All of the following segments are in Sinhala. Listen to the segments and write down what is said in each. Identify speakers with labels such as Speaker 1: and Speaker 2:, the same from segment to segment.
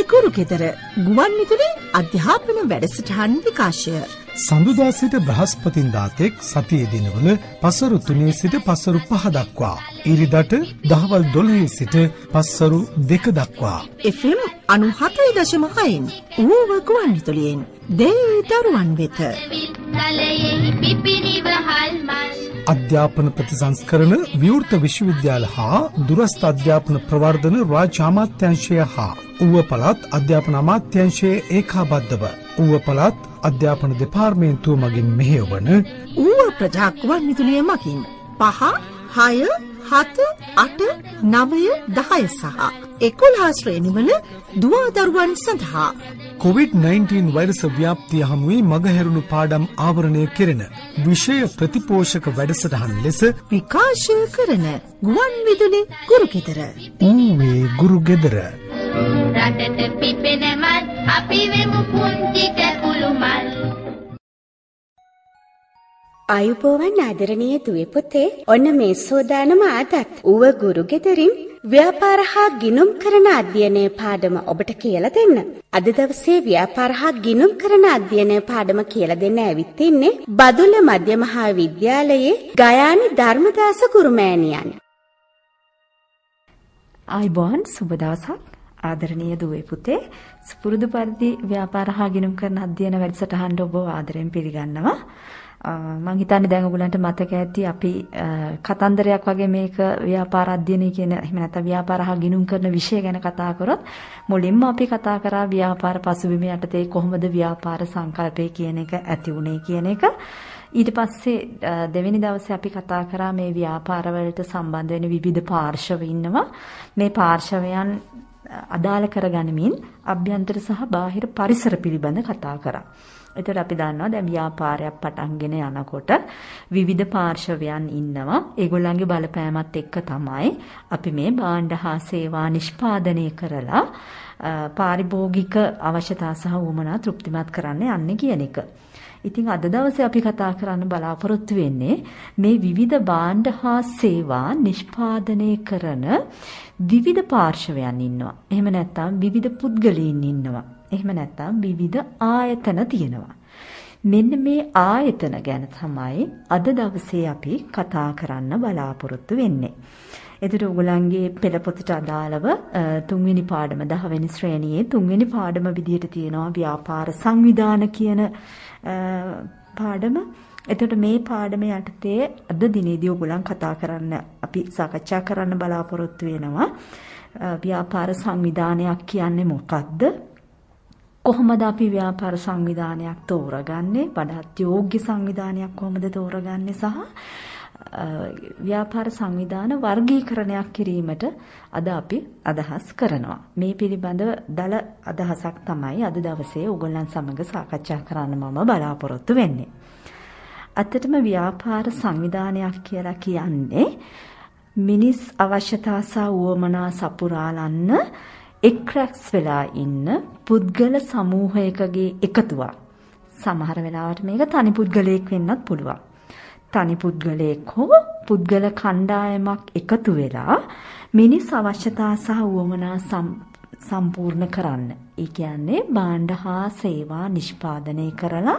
Speaker 1: කුරුකෙදර ගුවන් විදුලි අධ්‍යාපන වැඩසටහන් විකාශය
Speaker 2: සඳුදා සිට බ්‍රහස්පතින්දා තෙක් සතියේ දිනවල පසරු 3 සිට පසරු 5 දක්වා ඉරිදට දහවල් 12 සිට පසරු 2 දක්වා
Speaker 1: FM 97.6 ඌව ගුවන් විදුලියෙන් දෙදරුවන් වෙත
Speaker 2: අධ්‍යාපන ප්‍රතිසංස්කරණ විවෘත විශ්වවිද්‍යාල හා දුරස්ථ අධ්‍යාපන ප්‍රවර්ධන රාජ්‍ය අමාත්‍යාංශය හා ඌව පළාත් අධ්‍යාපන අමාත්‍යාංශයේ ඒකාබද්ධව ඌව පළාත් අධ්‍යාපන දෙපාර්තමේන්තුව මගින් මෙහෙයවන
Speaker 1: ඌව ප්‍රජා ගුවන් විදුලිය මගින් 5, 6, 7, 8, 9, 10 සහ 11 ශ්‍රේණිවල දුවදරුවන් සඳහා
Speaker 2: COVID-19 වෛරස ව්‍යාප්තිය හමුවේ මගහැරුණු පාඩම් ආවරණය කෙරෙන විෂය ප්‍රතිපෝෂක වැඩසටහන් ලෙස
Speaker 1: විකාශය කරන ගුවන් විදුලි ගුරුගෙදර
Speaker 2: ඌවේ ගුරුගෙදර
Speaker 3: රටට පිපෙන මල් අපි වෙමු පුංචි කැකුළු මල්.
Speaker 4: ආයුබෝවන් ආදරණීය දුවේ පුතේ, ඔන්න මේ සෝදානම ආතත් ඌව ගුරුගෙදරින් ව්‍යාපාර හා ගිණුම් කරන අධ්‍යයනයේ පාඩම ඔබට කියලා දෙන්න. අද දවසේ ව්‍යාපාර හා ගිණුම් කරන අධ්‍යයනයේ පාඩම කියලා දෙන්න ඇවිත් ඉන්නේ බදුල්ල මධ්‍ය මහා විද්‍යාලයේ ගයානි ධර්මදාස ගුරුමෑණියන්.
Speaker 5: ආයුබෝවන් සුබ දවසක් ආදරණීය දුවේ පුතේ, සුපුරුදු පරිදි ව්‍යාපාර හා ගිණුම් කරන අධ්‍යයන වැඩසටහනට ඔබ ආදරෙන් පිළිගන්නවා. මම හිතන්නේ දැන් ඔයගලන්ට මතක ඇති අපි කතන්දරයක් වගේ මේක ව්‍යාපාර අධ්‍යයනය කියන එහෙම නැත්නම් ව්‍යාපාර හා ගිණුම් කරන විෂය ගැන කතා කරොත් මුලින්ම අපි කතා කරා ව්‍යාපාර පසුබිම යටතේ කොහොමද ව්‍යාපාර සංකල්පය කියන එක ඇති වුනේ කියන එක. ඊට පස්සේ දෙවෙනි දවසේ අපි කතා කරා මේ ව්‍යාපාර වලට සම්බන්ධ වෙන විවිධ පාර්ශව ඉන්නවා. මේ පාර්ශවයන් අදාළ කරගනිමින් අභ්‍යන්තර සහ බාහිර පරිසර පිළිබඳ කතා කරා. එතකොට අපි දන්නවා දැන් ව්‍යාපාරයක් පටන්ගෙන යනකොට විවිධ පාර්ශවයන් ඉන්නවා. ඒගොල්ලන්ගේ බලපෑමත් එක්ක තමයි අපි මේ භාණ්ඩ හා සේවා නිෂ්පාදනය කරලා පාරිභෝගික අවශ්‍යතා සහ උවමනා තෘප්තිමත් කරන්න යන්නේ කියන එක. ඉතින් අද දවසේ අපි කතා කරන්න බලාපොරොත්තු වෙන්නේ මේ විවිධ භාණ්ඩ හා සේවා නිෂ්පාදනය කරන විවිධ පාර්ශවයන් ඉන්නවා. එහෙම නැත්නම් විවිධ පුද්ගලයන් ඉන්නවා. එහෙම නැත්නම් විවිධ ආයතන තියෙනවා. මෙන්න මේ ආයතන ගැන තමයි අද දවසේ අපි කතා කරන්න බලාපොරොත්තු වෙන්නේ. එතකොට ඔයගොල්ලන්ගේ පෙළ පොතට අදාළව තුන්වෙනි පාඩම 10 වෙනි ශ්‍රේණියේ තුන්වෙනි පාඩම විදිහට තියෙනවා ව්‍යාපාර සංවිධාන කියන පාඩම. එතකොට මේ පාඩම යටතේ අද දිනේදී ඔයගොල්ලන් කතා කරන්න අපි සාකච්ඡා කරන්න බලාපොරොත්තු වෙනවා ව්‍යාපාර සංවිධානයක් කියන්නේ මොකක්ද? කොහොමද අපි ව්‍යාපාර සංවිධානයක් තෝරගන්නේ? වඩාත් යෝග්‍ය සංවිධානයක් කොහොමද තෝරගන්නේ? සහ ව්‍යාපාර සංවිධාන වර්ගීකරණයක් කිරීමට අද අපි අදහස් කරනවා. මේ පිළිබඳව දල අදහසක් තමයි අද දවසේ ඔයගොල්ලන් සමග සාකච්ඡා කරන්න මම බලාපොරොත්තු වෙන්නේ. අත්තටම ව්‍යාපාර සංවිධානයක් කියලා කියන්නේ මිනිස් අවශ්‍යතා සහ උවමනා සපුරාලන්න එක් රැස් වෙලා ඉන්න පුද්ගල සමූහයකගේ එකතුවක්. සමහර වෙලාවට මේක තනි පුද්ගලයෙක් වෙන්නත් පුළුවන්. තනි පුද්ගලයෙක් හෝ පුද්ගල කණ්ඩායමක් එකතු වෙලා මිනිස් අවශ්‍යතා සහ උවමනා සම්පූර්ණ කරන්න. ඒ කියන්නේ භාණ්ඩ හා සේවා නිෂ්පාදනය කරලා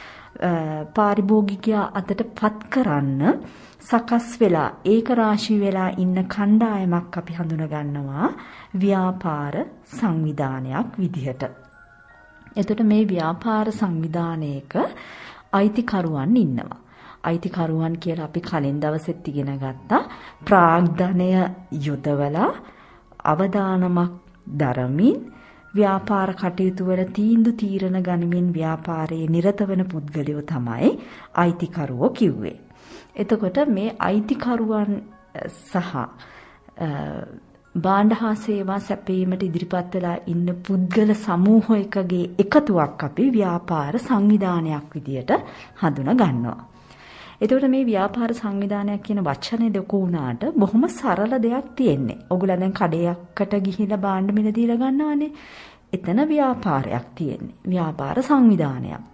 Speaker 5: පාරිභෝගිකයා අතට පත් කරන්න සකස් වෙලා ඒක රාශී වෙලා ඉන්න කණ්ඩායමක් අපි හඳුන ගන්නවා ව්‍යාපාර සංවිධානයක් විදිහට. එතකොට මේ ව්‍යාපාර සංවිධානයක අයිතිකරුවන් ඉන්නවා. අයිතිකරුවන් කියලා අපි කලින් දවසෙත් ඉගෙන ගත්තා. ප්‍රාග්ධනය යොදවලා අවදානමක් දරමින් ව්‍යාපාර කටයුතු වල තීන්දුව තීරණ ගනිමින් ව්‍යාපාරයේ නිරත වන පුද්ගලයෝ තමයි අයිතිකරුවෝ කිව්වේ. එතකොට මේ අයිතිකරුවන් සහ භාණ්ඩ හා සේවා සැපයීමට ඉදිරිපත් වෙලා ඉන්න පුද්ගල සමූහයකගේ එකතුවක් අපි ව්‍යාපාර සංවිධානයක් විදියට හඳුනා ගන්නවා. එතකොට මේ ව්‍යාපාර සංවිධානයක් කියන වචනේ දෙක උනාට බොහොම සරල දෙයක් තියෙන්නේ. ඔයගොල්ලෝ දැන් කඩයකට ගිහිලා භාණ්ඩ මිල දීලා ගන්නවානේ. එතන ව්‍යාපාරයක් තියෙන්නේ. ව්‍යාපාර සංවිධානයක්.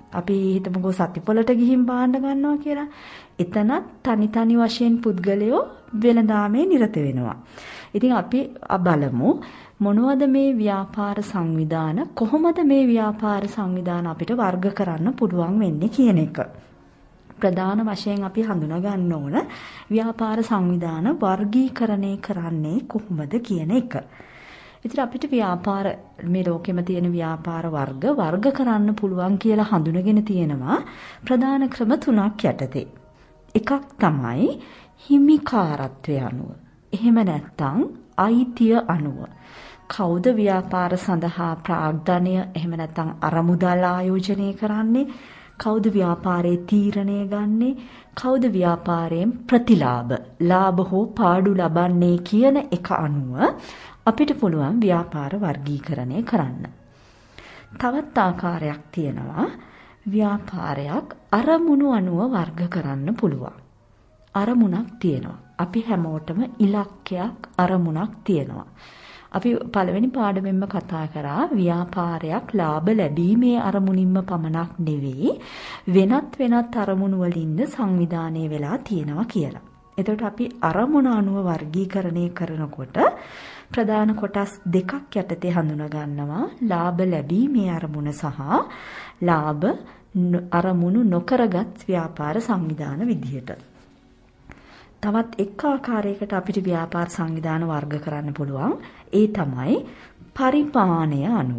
Speaker 5: අපි හිතමුකෝ සතිපොලට ගිහින් භාණ්ඩ ගන්නවා කියලා. එතනත් තනි වශයෙන් පුද්ගලයෝ වෙළඳාමේ නිරත වෙනවා. ඉතින් අපි බලමු මොනවද මේ ව්‍යාපාර සංවිධාන, කොහොමද මේ ව්‍යාපාර සංවිධාන අපිට වර්ග කරන්න පුළුවන් වෙන්නේ කියන එක. ප්‍රධාන වශයෙන් අපි හඳුනා ගන්න ඕන ව්‍යාපාර සංවිධාන වර්ගීකරණය කරන්නේ කොහොමද කියන එක. ඉතින් අපිට ව්‍යාපාර මේ ලෝකෙම තියෙන ව්‍යාපාර වර්ග කරන්න පුළුවන් කියලා හඳුනගෙන තියෙනවා ප්‍රධාන ක්‍රම 3ක් යටතේ. එකක් තමයි හිමිකාරත්වය අනුව. එහෙම නැත්නම් අයිතිය අනුව. කවුද ව්‍යාපාර සඳහා ප්‍රාග්ධනය එහෙම නැත්නම් අරමුදල් ආයෝජනය කරන්නේ? කවුද ව්‍යාපාරයේ තීරණය ගන්නේ? කවුද ව්‍යාපාරයෙන් ප්‍රතිලාභ, ලාභ හෝ පාඩු ලබන්නේ කියන එක අනුව අපිට පුළුවන් ව්‍යාපාර වර්ගීකරණය කරන්න. තවත් ආකාරයක් තියෙනවා ව්‍යාපාරයක් අරමුණු අනුව වර්ග කරන්න පුළුවන්. අරමුණක් තියෙනවා. අපි හැමෝටම ඉලක්කයක් අරමුණක් තියෙනවා. අපි පළවෙනි පාඩමෙන්ම කතා කරා ව්‍යාපාරයක් ලාභ ලැබීමේ අරමුණින්ම පමණක් නෙවෙයි වෙනත් අරමුණු වලින්ද සංවිධානය වෙලා තියෙනවා කියලා. එතකොට අපි අරමුණ අනුව වර්ගීකරණය කරනකොට ප්‍රධාන කොටස් දෙකක් යටතේ හඳුනා ගන්නවා ලාභ ලැබීමේ අරමුණ සහ ලාභ අරමුණු නොකරගත් ව්‍යාපාර සංවිධාන විදිහට. තවත් එක් ආකාරයකට අපිට ව්‍යාපාර සංවිධාන වර්ග කරන්න පුළුවන්. ඒ තමයි පරිමාණය අනුව.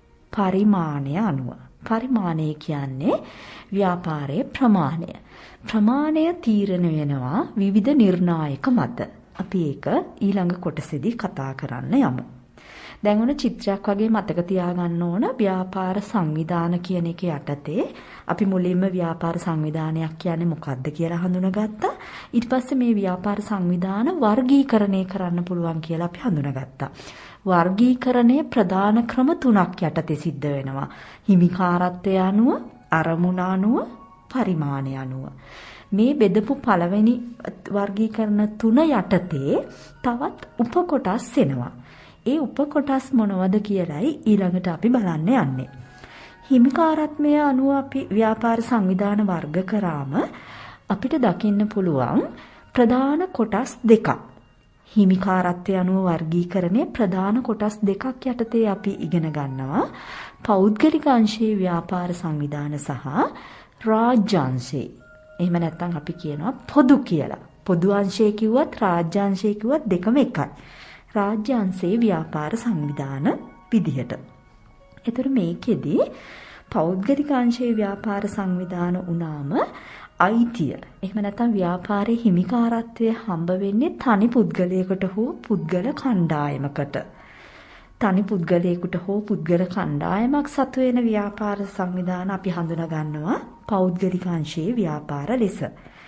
Speaker 5: පරිමාණය කියන්නේ ව්‍යාපාරයේ ප්‍රමාණය. ප්‍රමාණය තීරණය වෙනවා විවිධ නිර්ණායක මත. අපි ඒක ඊළඟ කොටසේදී කතා කරන්න යමු. දැන් ඔන්න චිත්‍රයක් වගේ මතක තියාගන්න ඕන ව්‍යාපාර සංවිධාන කියන එක යටතේ අපි මුලින්ම ව්‍යාපාර සංවිධානයක් කියන්නේ මොකක්ද කියලා හඳුනාගත්තා. ඊට පස්සේ මේ ව්‍යාපාර සංවිධාන වර්ගීකරණය කරන්න පුළුවන් කියලා අපි හඳුනාගත්තා. වර්ගීකරණයේ ප්‍රධාන ක්‍රම 3ක් යටතේ සිද්ධ වෙනවා. හිමිකාරත්වය අනුව, අරමුණ අනුව, පරිමාණය අනුව. මේ බෙදපු පළවෙනි වර්ගීකරණ 3 යටතේ තවත් උපකොටස් එනවා. ඒ උපකොටස් මොනවද කියලායි ඊළඟට අපි බලන්න යන්නේ. හිමිකාරත්වය අනුව අපි ව්‍යාපාර සංවිධාන වර්ග කරාම අපිට දකින්න පුළුවන් ප්‍රධාන කොටස් දෙකක්. හිමිකාරත්වය අනුව වර්ගීකරණයේ ප්‍රධාන කොටස් දෙකක් යටතේ අපි ඉගෙන ගන්නවා. පෞද්ගලික අංශයේ ව්‍යාපාර සංවිධාන සහ රාජ්‍ය අංශයේ. එහෙම නැත්නම් අපි කියනවා පොදු කියලා. පොදු අංශය කිව්වත් රාජ්‍ය අංශය කිව්වත් දෙකම එකයි. රාජ්‍ය අංශයේ ව්‍යාපාර සංවිධාන විදිහට. ඒතර මේකෙදි පෞද්ගලික අංශයේ ව්‍යාපාර සංවිධාන උනාම අයිතිය. එහෙම නැත්නම් ව්‍යාපාරයේ හිමිකාරත්වය හම්බ වෙන්නේ තනි පුද්ගලයෙකුට හෝ පුද්ගල කණ්ඩායමකට. තනි පුද්ගලයෙකුට හෝ පුද්ගල කණ්ඩායමක් සතු වෙන ව්‍යාපාර සංවිධාන අපි හඳුනා ගන්නවා පෞද්ගලික අංශයේ ව්‍යාපාර ලෙස.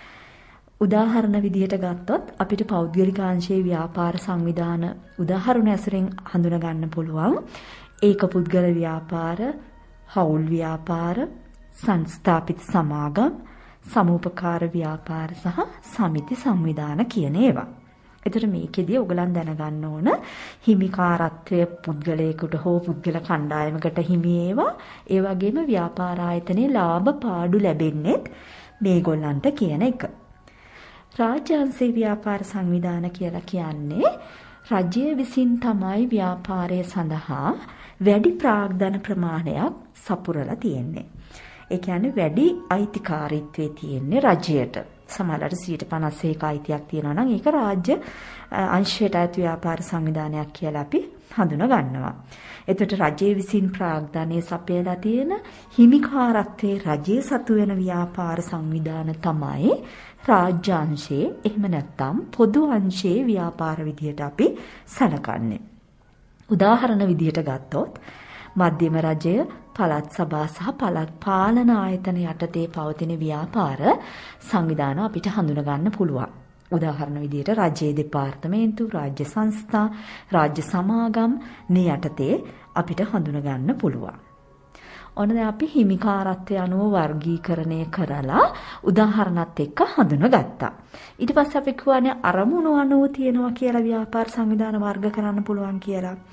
Speaker 5: උදාහරණ විදිහට ගත්තොත් අපිට පෞද්ගලික අංශයේ ව්‍යාපාර සංවිධාන උදාහරණ ඇසුරෙන් හඳුනා ගන්න පුළුවන්. ඒක පුද්ගල ව්‍යාපාර, හවුල් ව්‍යාපාර, සංස්ථාපිත සමාගම්, සමූපකාර ව්‍යාපාර සහ සමිති සංවිධාන කියන ඒවා. එතකොට මේකෙදී ඔයගලන් දැනගන්න ඕන හිමිකාරත්වය පුද්ගලයෙකුට හෝ පුද්ගල කණ්ඩායමකට හිමි ඒවා, ඒ වගේම ව්‍යාපාර ආයතනයේ ලාභ පාඩු ලැබෙන්නේ මේගොල්ලන්ට කියන එක. රාජ්‍ය අංශයේ ව්‍යාපාර සංවිධාන කියලා කියන්නේ රජය විසින් තමයි ව්‍යාපාරය සඳහා වැඩි ප්‍රාග්ධන ප්‍රමාණයක් සපුරලා තියෙන්නේ. ඒ කියන්නේ වැඩි අයිතිකාරීත්වයේ තියෙන්නේ රජයට. සමහරවිට 50% අයිතියක් තියෙනවා නම් ඒක රාජ්‍ය අංශයට අයිති ව්‍යාපාර සංවිධානයක් කියලා අපි හඳුනා ගන්නවා. එතකොට රජය විසින් ප්‍රාග්ධනයේ සපයලා තියෙන හිමිකාරත්වයේ රජයේ සතු වෙන ව්‍යාපාර සංවිධාන තමයි රාජ්‍ය අංශයේ එහෙම නැත්නම් පොදු අංශයේ ව්‍යාපාර විදියට අපි සැලකන්නේ. උදාහරණ විදියට ගත්තොත් මධ්‍යම රජය, පළාත් සභා සහ පළාත් පාලන ආයතන යටතේ පවතින ව්‍යාපාර සංවිධාන අපිට හඳුනා ගන්න පුළුවන්. උදාහරණ විදියට රජයේ දෙපාර්තමේන්තු, රාජ්‍ය සංස්ථා, රාජ්‍ය සමාගම් මේ යටතේ අපිට හඳුනා ගන්න පුළුවන්. ඔන්න දැන් අපි හිමිකාරත්වය අනුව වර්ගීකරණය කරලා උදාහරණත් එක්ක හඳුනාගත්තා. ඊට පස්සේ අපි කියවනේ අරමුණු අනුව තියෙනවා කියලා ව්‍යාපාර සංවිධාන වර්ග කරන්න පුළුවන් කියලා.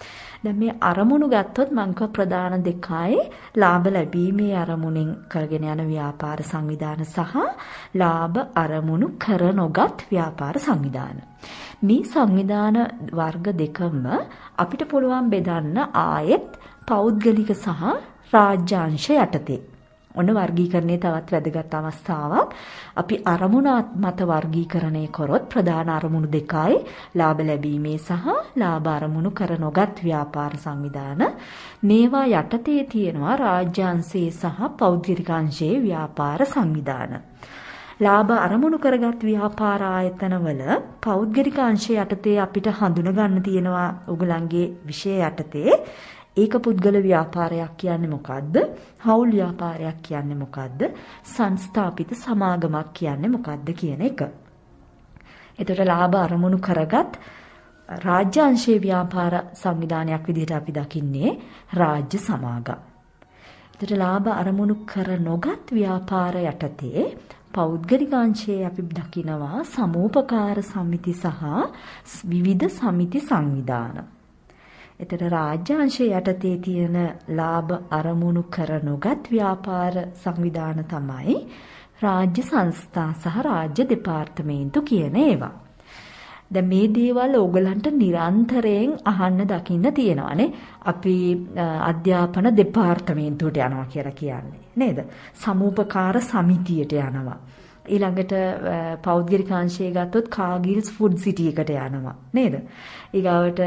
Speaker 5: දැන් මේ අරමුණු ගත්තොත් මං කව ප්‍රධාන දෙකයි ලාභ ලැබීමේ අරමුණෙන් කරගෙන යන ව්‍යාපාර සංවිධාන සහ ලාභ අරමුණු කර නොගත් ව්‍යාපාර සංවිධාන. මේ සංවිධාන වර්ග දෙකම අපිට පුළුවන් බෙදන්න ආයෙත් පෞද්ගලික සහ රාජ්‍යාංශ යටතේ. ඔන්න වර්ගීකරණයේ තවත් වැදගත් අවස්ථාවක්. අපි අරමුණ මත වර්ගීකරණය කරොත් ප්‍රධාන අරමුණු දෙකයි ලාභ ලැබීමේ සහ ලාභ අරමුණු කර නොගත් ව්‍යාපාර සංවිධාන. මේවා යටතේ තියෙනවා රාජ්‍යාංශයේ සහ පෞද්ගලිකාංශයේ ව්‍යාපාර සංවිධාන. ලාභ අරමුණු කරගත් ව්‍යාපාර ආයතනවල පෞද්ගලිකාංශය යටතේ අපිට හඳුන ගන්න තියෙනවා ඔයගලන්ගේ විෂය යටතේ ඒක පුද්ගල ව්‍යාපාරයක් කියන්නේ මොකද්ද? හවුල් ව්‍යාපාරයක් කියන්නේ මොකද්ද? සංස්ථාපිත සමාගමක් කියන්නේ මොකද්ද කියන එක. එතකොට ලාභ අරමුණු කරගත් රාජ්‍යාංශීය ව්‍යාපාර සංවිධානයක් විදිහට අපි දකින්නේ රාජ්‍ය සමාගම්. එතකොට ලාභ අරමුණු කර නොගත් ව්‍යාපාර යටතේ පෞද්ගලිකාංශයේ අපි දකිනවා සමූපකාර සමිති සහ විවිධ සමිති සංවිධාන. එතකොට රාජ්‍යාංශය යටතේ තියෙන ලාභ අරමුණු කර නොගත් ව්‍යාපාර සංවිධාන තමයි රාජ්‍ය සංස්ථා සහ රාජ්‍ය දෙපාර්තමේන්තු කියන ඒවා. දැන් මේ දේවල් ඕගලන්ට නිරන්තරයෙන් අහන්න දකින්න තියෙනවානේ. අපි අධ්‍යාපන දෙපාර්තමේන්තුවට යනවා කියලා කියන්නේ නේද? සමූපකාර සමිතියට යනවා. ඊළඟට පෞද්ගලිකාංශය ගත්තොත් කාගිල්ස් ෆුඩ් සිටි එකට යනවා නේද? ඊගාවට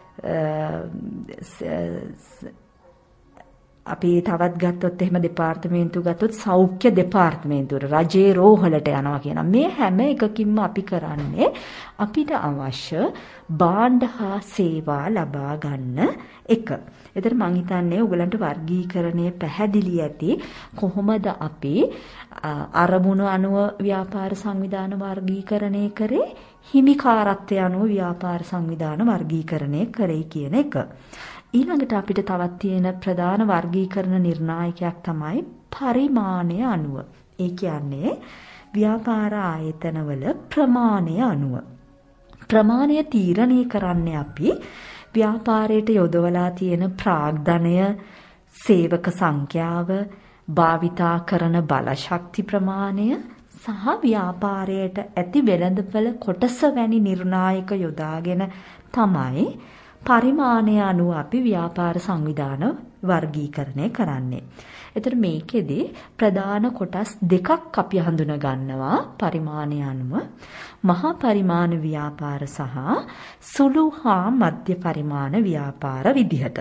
Speaker 5: අපි තවත් ගත්තොත් එහෙම දෙපාර්තමේන්තු ගත්තොත් සෞඛ්‍ය දෙපාර්තමේන්තුවට රජයේ රෝහලට යනවා කියන මේ හැම එකකින්ම අපි කරන්නේ අපිට අවශ්‍ය භාණ්ඩ හා සේවා ලබා ගන්න එක. ඒතර මං හිතන්නේ ඔයගලන්ට වර්ගීකරණය පැහැදිලි ඇති කොහොමද අපි අරමුණු අනුව ව්‍යාපාර සංවිධාන වර්ගීකරණය කරේ හිමිකාරත්වය අනුව ව්‍යාපාර සංවිධාන වර්ගීකරණය කරේ කියන එක. ඊළඟට අපිට තවත් තියෙන ප්‍රධාන වර්ගීකරණ නිර්ණායකයක් තමයි පරිමාණය අනුව. ඒ කියන්නේ ව්‍යාපාර ආයතනවල ප්‍රමාණය අනුව. ප්‍රමාණය තීරණය කරන්නේ අපි ව්‍යාපාරයට යොදවලා තියෙන ප්‍රාග්ධනය, සේවක සංඛ්‍යාව, භාවිතා කරන බලශක්ති ප්‍රමාණය සහ ව්‍යාපාරයට ඇති වෙළඳපළ කොටස වැනි නිර්ණායක යොදාගෙන තමයි පරිමාණය අනුව අපි ව්‍යාපාර සංවිධාන වර්ගීකරණය කරන්නේ. එතකොට මේකෙදි ප්‍රධාන කොටස් දෙකක් අපි හඳුනා ගන්නවා පරිමාණය අනුව. මහා පරිමාණ ව්‍යාපාර සහ සුළු හා මධ්‍ය පරිමාණ ව්‍යාපාර විදිහට.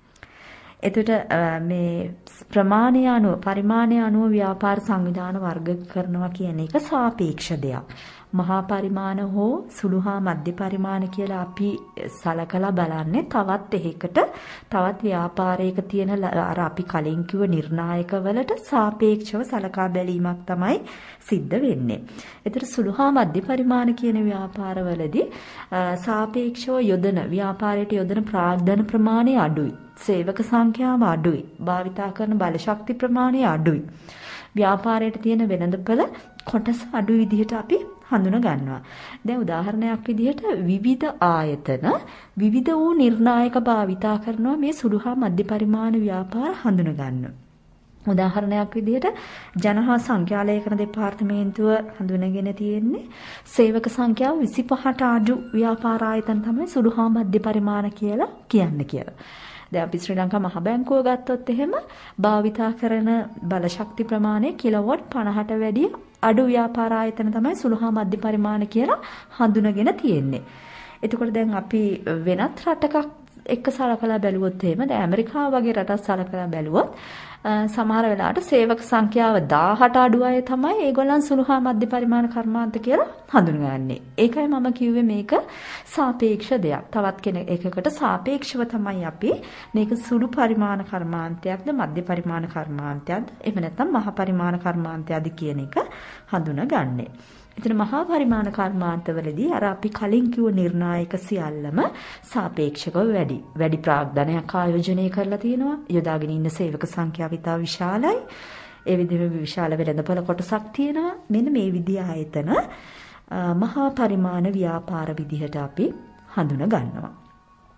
Speaker 5: එතකොට මේ ප්‍රමාණය අනුව පරිමාණය අනුව ව්‍යාපාර සංවිධාන වර්ග කරනවා කියන එක සාපේක්ෂ දෙයක්. මහා පරිමාණ හෝ සුළු හා මධ්‍ය පරිමාණ කියලා අපි සලකලා බලන්නේ තවත් එකකට තවත් ව්‍යාපාරයක තියෙන අර අපි කලින් කිව්ව නිර්ණායක වලට සාපේක්ෂව සලකා බැලීමක් තමයි සිද්ධ වෙන්නේ. ඒතර සුළු හා මධ්‍ය පරිමාණ කියන ව්‍යාපාරවලදී සාපේක්ෂව යොදන ව්‍යාපාරයට යොදන ප්‍රාග්ධන ප්‍රමාණය අඩුයි. සේවක සංඛ්‍යාව අඩුයි. භාවිතා කරන බලශක්ති ප්‍රමාණය අඩුයි. ව්‍යාපාරයට තියෙන වෙළඳපළ කොටස අඩු විදිහට අපි හඳුනා ගන්නවා. දැන් උදාහරණයක් විදිහට විවිධ ආයතන විවිධ වූ නිර්ණායක භාවිතා කරනවා මේ සුළු හා මධ්‍ය පරිමාණ ව්‍යාපාර හඳුනා ගන්න. උදාහරණයක් විදිහට ජන හා සංඛ්‍යාලේඛන දෙපාර්තමේන්තුව හඳුනගෙන තියෙන්නේ සේවක සංඛ්‍යාව 25ට අඩු ව්‍යාපාර ආයතන තමයි සුළු හා මධ්‍ය පරිමාණ කියලා කියන්නේ කියලා. දැන් අපි ශ්‍රී ලංකා මහ බැංකුව ගත්තොත් එහෙම භාවිතා කරන බලශක්ති ප්‍රමාණය කිලෝවොට් 50ට වැඩිය අඩු ව්‍යාපාර ආයතන තමයි සුළු හා මධ්‍ය පරිමාණ කියලා හඳුනගෙන තියෙන්නේ. එතකොට දැන් අපි වෙනත් රටක එක්ක සලකලා බැලුවොත් එහෙම දැන් ඇමරිකාව වගේ රටක් සලකලා බැලුවොත් සමහර වෙලාවට සේවක සංඛ්‍යාව 1000ට අඩු අය තමයි ඒගොල්ලන් සුළු හා මධ්‍ය පරිමාණ කර්මාන්ත කියලා හඳුනගන්නේ. ඒකයි මම කිව්වේ මේක සාපේක්ෂ දෙයක්. තවත් කෙනෙක් එකකට සාපේක්ෂව තමයි අපි මේක සුළු පරිමාණ කර්මාන්තයක්ද මධ්‍ය පරිමාණ කර්මාන්තයක්ද එහෙම නැත්නම් මහ පරිමාණ කර්මාන්තයක්ද කියන එක හඳුනගන්නේ. එතන මහා පරිමාණ කර්මාන්තවලදී අර අපි කලින් කිව්ව නිර්ණායක සියල්ලම සාපේක්ෂව වැඩි ප්‍රාග්ධනයක් ආයෝජනය කරලා තියෙනවා. යොදාගෙන ඉන්න සේවක සංඛ්‍යාව ඉතා විශාලයි. ඒ විදිහට විශාල වෙළඳපොළ කොටසක් තියෙනවා. මෙන්න මේ විදිහ ආයතන මහා පරිමාණ ව්‍යාපාර විදිහට අපි හඳුනා ගන්නවා.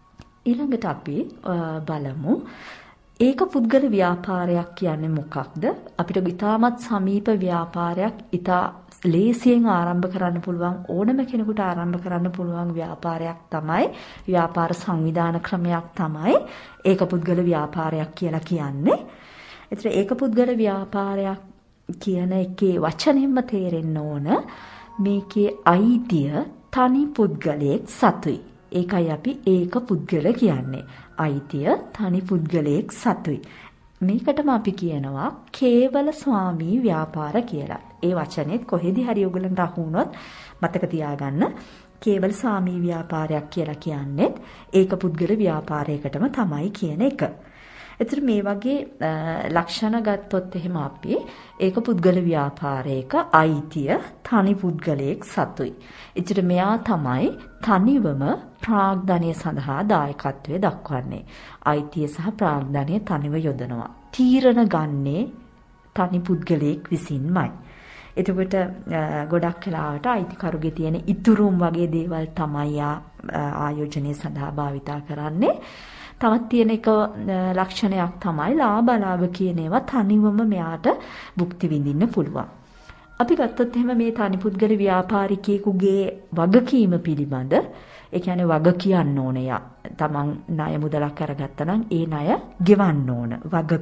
Speaker 5: ඊළඟට අපි බලමු ඒක පුද්ගල ව්‍යාපාරයක් කියන්නේ මොකක්ද? අපිට ඉතාමත් සමීප ව්‍යාපාරයක් ඉතා ලේසියෙන් ආරම්භ කරන්න පුළුවන් ඕනම කෙනෙකුට ආරම්භ කරන්න පුළුවන් ව්‍යාපාරයක් තමයි ව්‍යාපාර සංවිධාන ක්‍රමයක් තමයි ඒක පුද්ගල ව්‍යාපාරයක් කියලා කියන්නේ. ඒතර ඒක පුද්ගල ව්‍යාපාරයක් කියන එකේ වචනෙන්ම තේරෙන්න ඕන මේකේ අයිතිය තනි පුද්ගලයෙක් සතුයි. ඒකයි අපි ඒක පුද්ගල කියන්නේ. අයිතිය තනි පුද්ගලයෙක් සතුයි. මේකටම අපි කියනවා කේවල ස්වාමී ව්‍යාපාර කියලා. ඒ වචනේත් කොහෙදි හරි ඔයගලන්ට අහු වුණොත් මතක තියාගන්න. කේවල ස්වාමී ව්‍යාපාරයක් කියලා කියන්නේ ඒක පුද්ගල ව්‍යාපාරයකටම තමයි කියන එක. එතන මේ වගේ ලක්ෂණ ගත්තොත් එහෙම අපි ඒක පුද්ගල ව්‍යාපාරයක අයිතිය තනි පුද්ගලයෙක් සතුයි. එතන මෙයා තමයි තනිවම ප්‍රාග්ධනය සඳහා දායකත්වය දක්වන්නේ. අයිතිය සහ ප්‍රාග්ධනය තනිව යොදනවා. තීරණ ගන්නේ තනි පුද්ගලයෙක් විසින්මයි. එතකොට ගොඩක් වෙලාවට අයිතිකරුගේ තියෙන ඉතුරුම් වගේ දේවල් තමයි ආයෝජනය සඳහා භාවිතා කරන්නේ. තවත් තියෙන එක ලක්ෂණයක් තමයි ලාභ කියන ඒවා තනිවම මෙයාට භුක්ති විඳින්න පුළුවන්. අපි ගත්තොත් එහෙම මේ තනි පුද්ගල ව්‍යාපාරිකයෙකුගේ වගකීම පිළිබඳ ඒ කියන්නේ වග කියන්න ඕන යා. තමන් ණය මුදලක් අරගත්තා නම් ඒ ණය ගෙවන්න ඕන.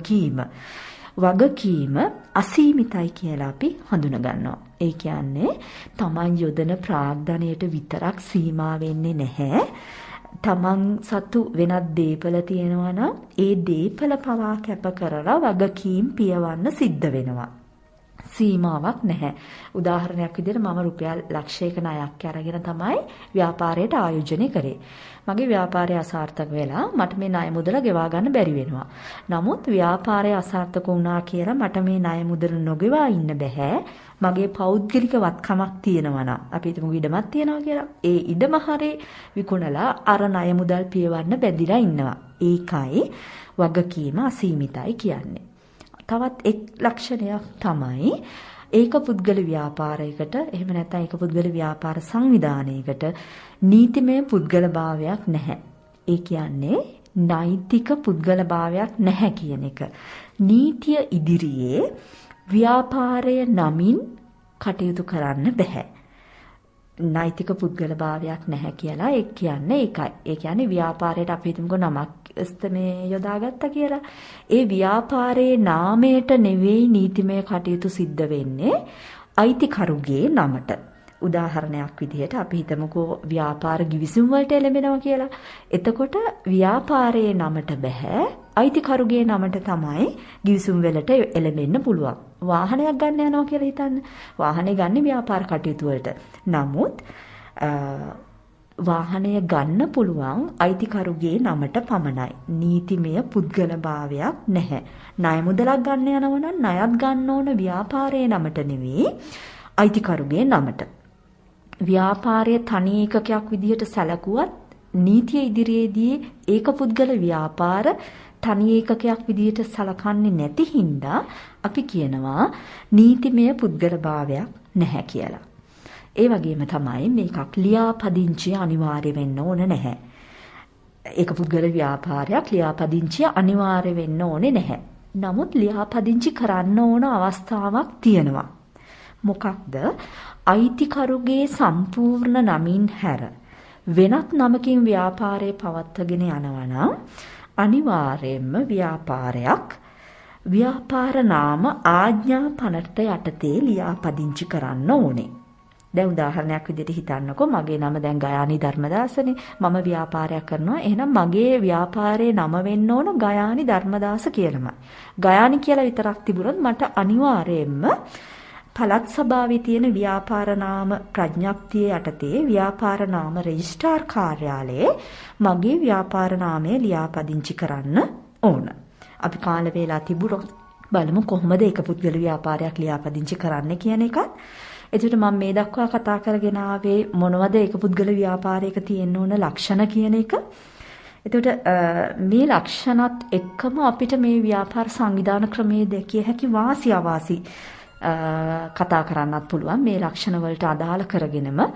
Speaker 5: වගකීම අසීමිතයි කියලා අපි හඳුනා ගන්නවා. ඒ කියන්නේ තමන් යොදන ප්‍රාග්ධනයට විතරක් සීමා වෙන්නේ නැහැ. තමන් සතු වෙනත් දීපල තියෙනවා නම් ඒ දීපල පවා කැප කරලා වගකීම් පියවන්න සිද්ධ වෙනවා. සීමාවක් නැහැ. උදාහරණයක් විදිහට මම රුපියල් ලක්ෂයක ණයක් අරගෙන තමයි ව්‍යාපාරයට ආයෝජනය කරේ. මගේ ව්‍යාපාරය අසාර්ථක වෙලා මට මේ ණය මුදල ගෙවා ගන්න බැරි වෙනවා. නමුත් ව්‍යාපාරය අසාර්ථක වුණා කියලා මට මේ ණය මුදල නොගෙවා ඉන්න බෑ. මගේ පෞද්ගලික වත්කමක් තියෙනවා නම් අපි හිතමු ඉඩමක් තියෙනවා කියලා. ඒ ඉඩම හරි විකුණලා අර ණය මුදල් පියවන්න බැඳිලා ඉන්නවා. ඒකයි වගකීම අසීමිතයි කියන්නේ. තවත් එක් ලක්ෂණයක් තමයි ඒක පුද්ගල ව්‍යාපාරයකට එහෙම නැත්නම් ඒක පුද්ගල ව්‍යාපාර සංවිධානයකට නීතිමය පුද්ගල භාවයක් නැහැ. ඒ කියන්නේ නෛතික පුද්ගල භාවයක් නැහැ කියන එක. නීතිය ඉදිරියේ ව්‍යාපාරය නමින් කටයුතු කරන්න බෑ. නෛතික පුද්ගල භාවයක් නැහැ කියලා ඒ කියන්නේ ඒකයි. ඒ කියන්නේ ව්‍යාපාරයට අපි හිතමුකෝ නමක් මේ යොදාගත්තා කියලා. ඒ ව්‍යාපාරයේ නාමයට නෙවෙයි නීතිමය කටයුතු සිද්ධ වෙන්නේ අයිතිකරුගේ නමට. උදාහරණයක් විදිහට අපි හිතමුකෝ ව්‍යාපාර ගිවිසුම් වලට එළඹෙනවා කියලා. එතකොට ව්‍යාපාරයේ නමට බෑ අයිතිකරුගේ නමට තමයි ගිවිසුම් වලට එළඹෙන්න පුළුවන්. වාහනයක් ගන්න යනවා කියලා හිතන්න. වාහනේ ගන්න ව්‍යාපාර කටයුතු වලට. නමුත් වාහනය ගන්න පුළුවන් අයිතිකරුගේ නමට පමණයි. නීතිමය පුද්ගල භාවයක් නැහැ. ණය මුදලක් ගන්න යනවා නම් ණයත් ගන්න ඕන ව්‍යාපාරයේ නමට නෙවෙයි අයිතිකරුගේ නමට. ව්‍යාපාරයේ තනි ඒකකයක් විදිහට සැලකුවත් නීතිය ඉදිරියේදී ඒක පුද්ගල ව්‍යාපාර තනි ඒකකයක් විදිහට සලකන්නේ නැති හින්දා අපි කියනවා නීතිමය පුද්ගල භාවයක් නැහැ කියලා. ඒ වගේම තමයි මේකක් ලියාපදිංචිය අනිවාර්ය වෙන්න ඕන නැහැ. ඒක පුද්ගල ව්‍යාපාරයක් ලියාපදිංචිය අනිවාර්ය වෙන්න ඕනේ නැහැ. නමුත් ලියාපදිංචි කරන්න ඕන අවස්ථාවක් තියෙනවා. මොකක්ද? අයිතිකරුගේ සම්පූර්ණ නමින් හැර වෙනත් නමකින් ව්‍යාපාරය පවත්වාගෙන යනවා නම් අනිවාර්යයෙන්ම ව්‍යාපාර නාම ආඥා පනත යටතේ ලියාපදිංචි කරන්න ඕනේ. දැන් උදාහරණයක් විදිහට හිතන්නකෝ මගේ නම දැන් ගයානි ධර්මදාසනේ. මම ව්‍යාපාරයක් කරනවා. එහෙනම් මගේ ව්යාපාරයේ නම වෙන්න ඕන ගයානි ධර්මදාස කියලාමයි. ගයානි කියලා විතරක් තිබුණොත් මට අනිවාර්යයෙන්ම පළාත් සභාවේ තියෙන ව්‍යාපාර නාම ප්‍රඥප්තිය යටතේ ව්‍යාපාර නාම රෙජිස්ට්‍රාර් කාර්යාලයේ මගේ ව්‍යාපාර නාමය ලියාපදිංචි කරන්න ඕන. අපි කාල වේලා තිබුණොත් බලමු කොහොමද ඒක පුද්ගල ව්‍යාපාරයක් ලියාපදිංචි කරන්න කියන එකත්. එතකොට මම මේ දක්වා කතා කරගෙන ආවේ මොනවද ඒක පුද්ගල ව්‍යාපාරයක තියෙන්න ඕන ලක්ෂණ කියන එක. එතකොට මේ ලක්ෂණත් එක්කම අපිට මේ ව්‍යාපාර සංවිධාන ක්‍රමයේ දැකිය හැකි වාසි අවාසි කතා කරන්නත් පුළුවන් මේ ලක්ෂණ වලට අදාළ කරගෙනම.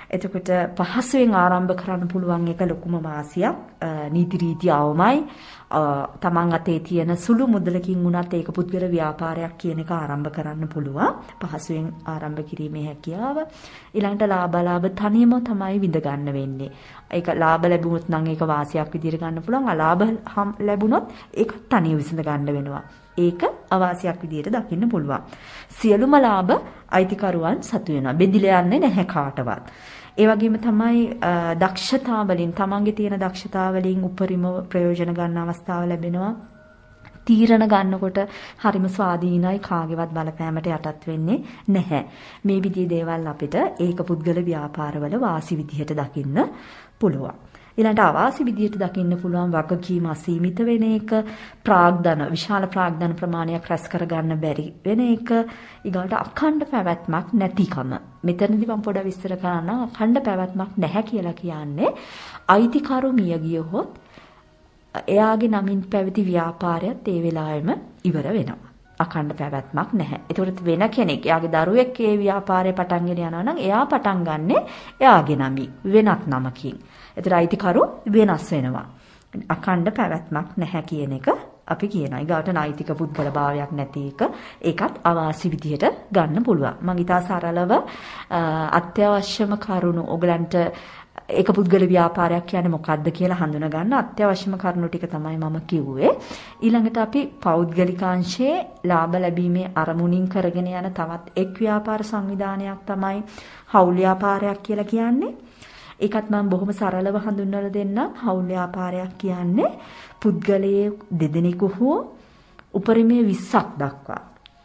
Speaker 5: එතකොට පහසුවෙන් ආරම්භ කරන්න පුළුවන් එක ලොකුම වාසියක්. නීති රීති අවමයි. තමන් අතේ තියෙන සුළු මුදලකින් වුණත් ඒක පුද්ගල ව්‍යාපාරයක් කියන එක ආරම්භ කරන්න පුළුවන්. පහසුවෙන් ආරම්භ කිරීමේ හැකියාව. ඊළඟට ලාභ තනියම තමයි විඳ ගන්න වෙන්නේ. ඒක ලාභ ලැබුණොත් නම් ඒක වාසියක් විදිහට ගන්න පුළුවන්. අලාභ ලැබුණොත් ඒක තනියම විසඳ ගන්න වෙනවා. ඒක අවාසියක් විදිහට දකින්න පුළුවන්. සියලුම ලාභ අයිතිකරුවන් සතු වෙනවා. බෙදිලා යන්නේ නැහැ කාටවත්. ඒ වගේම තමයි දක්ෂතාවලින් තමන්ගේ තියෙන දක්ෂතාවලින් උපරිම ප්‍රයෝජන ගන්න අවස්ථාව ලැබෙනවා. තීරණ ගන්නකොට හරිම ස්වාධීනයි, කාගේවත් බලපෑමට යටත් වෙන්නේ නැහැ. මේ විදිහේ දේවල් අපිට ඒක පුද්ගල ව්‍යාපාරවල වාසි විදිහට දකින්න පුළුවන්. ඊළඟට අවාසි විදිහට දකින්න පුළුවන් වගකීම් අසීමිත වෙන එක, ප්‍රාග්ධන විශාල ප්‍රාග්ධන ප්‍රමාණයක් රැස් කරගන්න බැරි වෙන එක, ඊගාට අඛණ්ඩ පැවැත්මක් නැතිකම. මෙතනදී මම පොඩ්ඩක් විස්තර කරනවා. අඛණ්ඩ පැවැත්මක් නැහැ කියලා කියන්නේ අයිතිකරු මිය ගියොත් එයාගේ නමින් පැවති ව්‍යාපාරයත් ඒ වෙලාවෙම ඉවර වෙනවා. අඛණ්ඩ පැවැත්මක් නැහැ. ඒතකොට වෙන කෙනෙක් එයාගේ දරුවෙක් ඒ ව්‍යාපාරය පටන් ගෙන යනවා නම් එයා පටන් ගන්නෙ එයාගේ නමින් වෙනත් නමකින්. ඒතර අයිතිකරු වෙනස් වෙනවා. අඛණ්ඩ පැවැත්මක් නැහැ කියන එක අපි කියනවා. ඊගාට නෛතික පුද්ගල භාවයක් නැති එක ඒකත් අවාසි විදිහට ගන්න පුළුවන්. මම ඊට සරලව අත්‍යවශ්‍යම කරුණු ඔයගලන්ට ඒක පුද්ගල ව්‍යාපාරයක් කියන්නේ මොකක්ද කියලා හඳුනා ගන්න අත්‍යවශ්‍යම කරුණු ටික තමයි මම කිව්වේ. ඊළඟට අපි පෞද්ගලිකාංශයේ ලාභ ලැබීමේ අරමුණින් කරගෙන යන තවත් එක් ව්‍යාපාර සංවිධානයක් තමයි හවුල් ව්‍යාපාරයක් කියලා කියන්නේ. ඒකත් මම බොහොම සරලව හඳුන්වලා දෙන්නම්. හවුල් ව්‍යාපාරයක් කියන්නේ පුද්ගලයේ දෙදෙනෙකු හෝ උපරිමයේ 20ක් දක්වා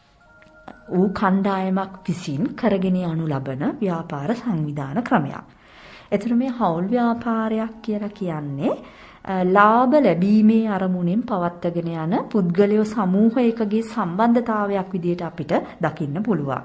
Speaker 5: ඌ කණ්ඩායමක් විසින් කරගෙන යනු ලබන ව්‍යාපාර සංවිධාන ක්‍රමයක්. එතන මේ හවුල් ව්‍යාපාරයක් කියලා කියන්නේ ලාභ ලැබීමේ අරමුණෙන් පවත්වාගෙන යන පුද්ගලයෝ සමූහයකගේ සම්බන්ධතාවයක් විදිහට අපිට දකින්න පුළුවන්.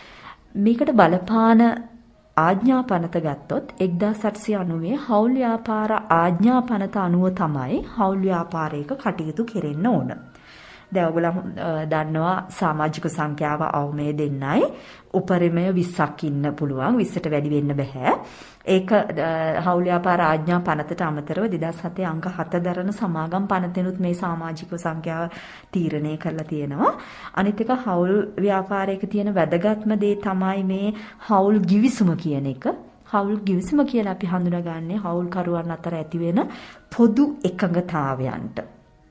Speaker 5: මේකට බලපාන ආඥා පනත ගත්තොත් 1890 හවුල් ව්‍යාපාර ආඥා පනත අනුව තමයි හවුල් ව්‍යාපාරයක කටයුතු කෙරෙන්න ඕන. දැන් ඔයගොල්ලෝ දන්නවා සමාජික සංඛ්‍යාව අවමේ දෙන්නයි උපරිමය 20ක් ඉන්න පුළුවන්. 20ට වැඩි වෙන්න බෑ. ඒක හවුල් ව්‍යාපාර ආඥා පනතට අමතරව 2007 අංක 7 දරන සමාගම් පනතෙනුත් මේ සමාජික සංඛ්‍යාව තීරණය කරලා තියෙනවා. අනිත් එක හවුල් ව්‍යාපාරයක තියෙන වැදගත්ම දේ තමයි මේ හවුල් ගිවිසුම කියන එක. හවුල් ගිවිසුම කියලා අපි හඳුනාගන්නේ හවුල්කරුවන් අතර ඇති වෙන පොදු එකඟතාවයන්ට.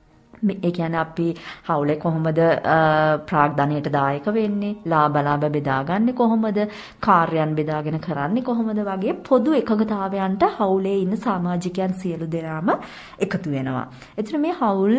Speaker 5: ඒ කියන්නේ අපි හවුලේ කොහොමද ප්‍රාග්ධනයට දායක වෙන්නේ, ලාභ බෙදාගන්නේ කොහොමද, කාර්යයන් බෙදාගෙන කරන්නේ කොහොමද වගේ පොදු එකඟතාවයන්ට හවුලේ ඉන්න සමාජිකයන් සියලු දෙනාම එකතු වෙනවා. එතන මේ හවුල්